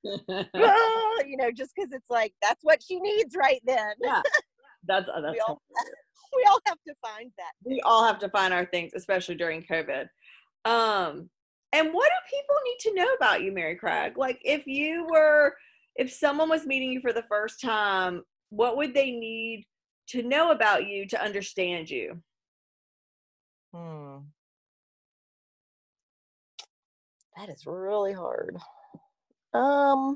D: oh, you know, just because it's like, that's what she needs right then.
C: Yeah. That's, uh, that's
D: we all, we all have to find that.
C: we all have to find our things, especially during COVID. Um, and what do people need to know about you, Mary Craig? Like, if you were, if someone was meeting you for the first time, what would they need to know about you to understand you?
D: Hmm. That is really hard. Um.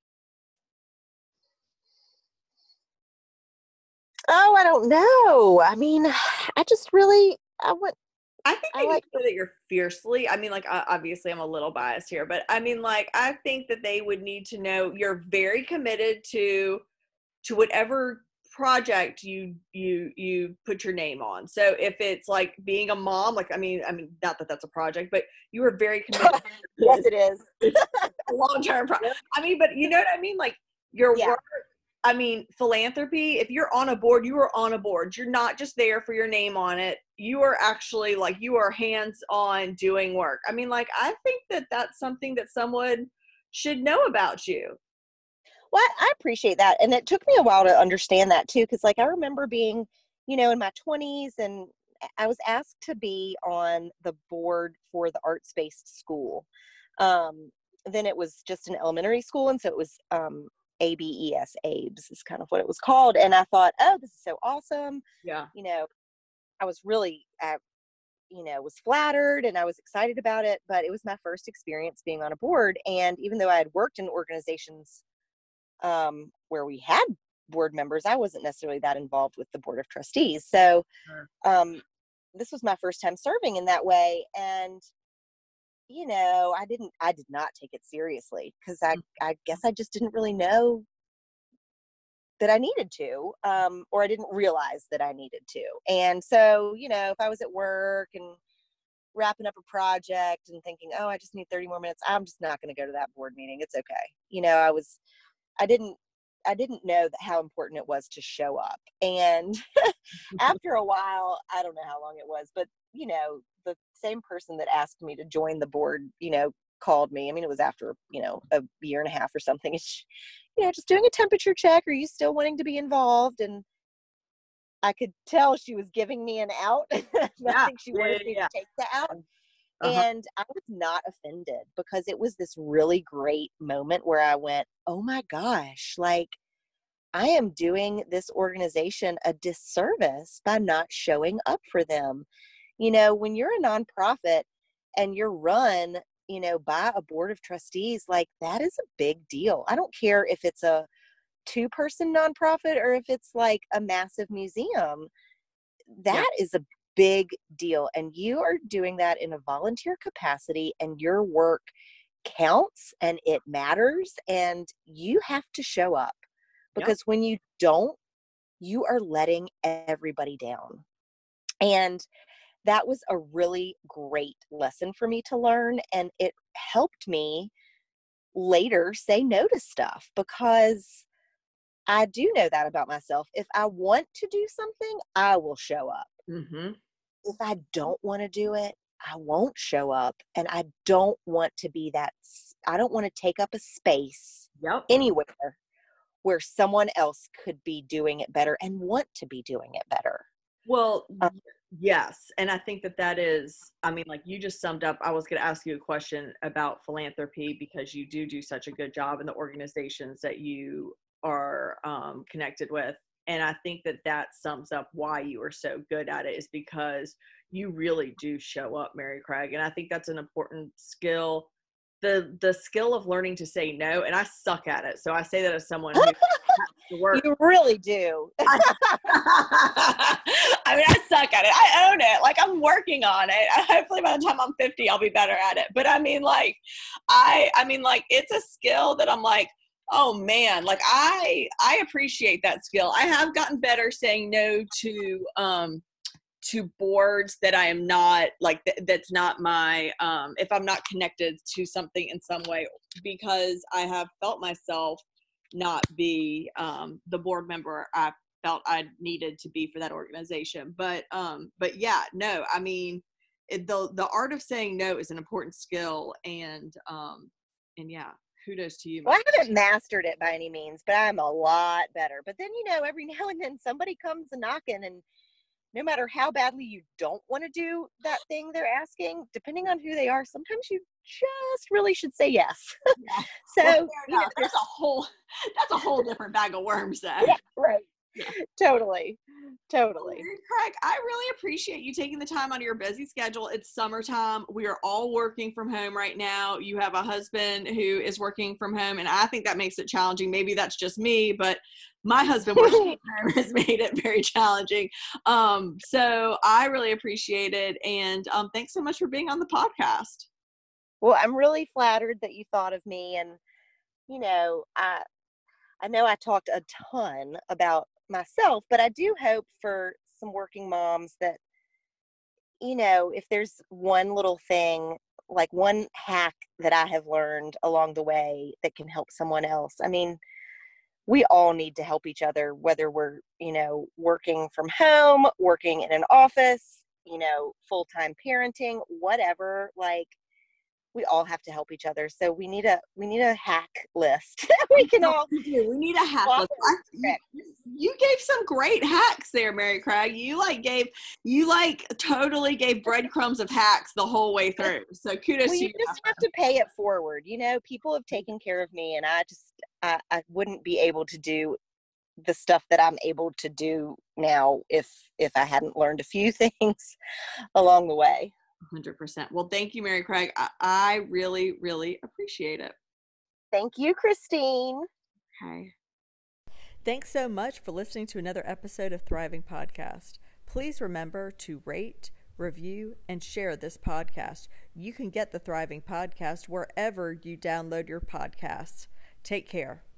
D: Oh, I don't know. I mean, I just really, I want.
C: I think
D: I
C: they need
D: like
C: to know that you're fiercely. I mean, like, uh, obviously, I'm a little biased here, but I mean, like, I think that they would need to know you're very committed to to whatever project you you you put your name on. So if it's like being a mom, like, I mean, I mean, not that that's a project, but you are very committed.
D: Yes, it is.
C: A long-term pro- I mean, but you know what I mean? Like your
D: Yeah.
C: work, I mean, philanthropy, if you're on a board, you are on a board. You're not just there for your name on it. You are actually like, you are hands-on doing work. I mean, like, I think that that's something that someone should know about you.
D: Well, I appreciate that. And it took me a while to understand that too. Cause like, I remember being, you know, in my twenties, and I was asked to be on the board for the arts-based school. Um, then it was just an elementary school. And so it was, um, A B E S, ABES is kind of what it was called. And I thought, oh, this is so awesome.
C: Yeah.
D: You know, I was really, I, you know, was flattered, and I was excited about it, but it was my first experience being on a board. And even though I had worked in organizations um, where we had board members, I wasn't necessarily that involved with the board of trustees. So
C: Sure.
D: um, this was my first time serving in that way. And, you know, I didn't, I did not take it seriously, because I, I guess I just didn't really know that I needed to, um, or I didn't realize that I needed to. And so, you know, if I was at work and wrapping up a project and thinking, oh, I just need thirty more minutes, I'm just not going to go to that board meeting. It's okay. You know, I was, I didn't, I didn't know that how important it was to show up. And after a while, I don't know how long it was, but you know, the same person that asked me to join the board, you know, called me. I mean, it was after, you know, a year and a half or something. She, you know, just doing a temperature check. Are you still wanting to be involved? And I could tell she was giving me an out. I
C: Yeah.
D: think she wanted
C: Yeah,
D: me
C: yeah.
D: to take the out.
C: Uh-huh.
D: And I was not offended, because it was this really great moment where I went, oh my gosh, like, I am doing this organization a disservice by not showing up for them. You know, when you're a nonprofit and you're run, you know, by a board of trustees, like that is a big deal. I don't care if it's a two person nonprofit or if it's like a massive museum. That yeah. is a big deal. And you are doing that in a volunteer capacity, and your work counts and it matters, and you have to show up, because yep. when you don't, you are letting everybody down. And that was a really great lesson for me to learn. And it helped me later say no to stuff, because I do know that about myself. If I want to do something, I will show up.
C: Mm-hmm.
D: If I don't want to do it, I won't show up. And I don't want to be that, I don't want to take up a space
C: yep.
D: anywhere where someone else could be doing it better and want to be doing it better.
C: Well,
D: Um,
C: yes. And I think that that is, I mean, like you just summed up, I was going to ask you a question about philanthropy, because you do do such a good job in the organizations that you are um, connected with. And I think that that sums up why you are so good at it, is because you really do show up, Mary Craig. And I think that's an important skill, the the skill of learning to say no. And I suck at it. So I say that as someone who has to work.
D: You really do.
C: I mean, I suck at it. I own it. Like, I'm working on it. Hopefully by the time I'm fifty, I'll be better at it. But I mean, like, I, I mean, like, it's a skill that I'm like, oh man, like I, I appreciate that skill. I have gotten better saying no to, um, to boards that I am not like, th- that's not my, um, if I'm not connected to something in some way, because I have felt myself not be, um, the board member I felt I needed to be for that organization. But, um, but yeah, no, I mean, it, the, the art of saying no is an important skill. And, um, and yeah. Kudos to you.
D: Well, I haven't mastered it by any means, but I'm a lot better. But then, you know, every now and then somebody comes a knocking, and no matter how badly you don't want to do that thing they're asking, depending on who they are, sometimes you just really should say yes.
C: Yeah.
D: So
C: well,
D: you know,
C: that's a whole that's a whole different bag of worms there.
D: Yeah, right. Yeah. Totally. Totally.
C: Well, Craig, I really appreciate you taking the time out of your busy schedule. It's summertime. We are all working from home right now. You have a husband who is working from home, and I think that makes it challenging. Maybe that's just me, but my husband working from home has made it very challenging. Um, so I really appreciate it. And um, thanks so much for being on the podcast.
D: Well, I'm really flattered that you thought of me. And, you know, I, I know I talked a ton about myself, but I do hope for some working moms that, you know, if there's one little thing, like one hack that I have learned along the way that can help someone else. I mean, we all need to help each other, whether we're, you know, working from home, working in an office, you know, full-time parenting, whatever, like, we all have to help each other. So we need a we need a hack list. we can all
C: we do. We need a hack list. I, you, you gave some great hacks there, Mary Craig. You like gave you like totally gave breadcrumbs of hacks the whole way through. So kudos
D: well,
C: to
D: you.
C: You
D: just have to pay it forward. You know, people have taken care of me, and I just I, I wouldn't be able to do the stuff that I'm able to do now if if I hadn't learned a few things along the way.
C: one hundred percent. Well, thank you, Mary Craig. I, I really, really appreciate it.
D: Thank you, Christine.
C: Okay.
B: Thanks so much for listening to another episode of Thriving Podcast. Please remember to rate, review, and share this podcast. You can get the Thriving Podcast wherever you download your podcasts. Take care.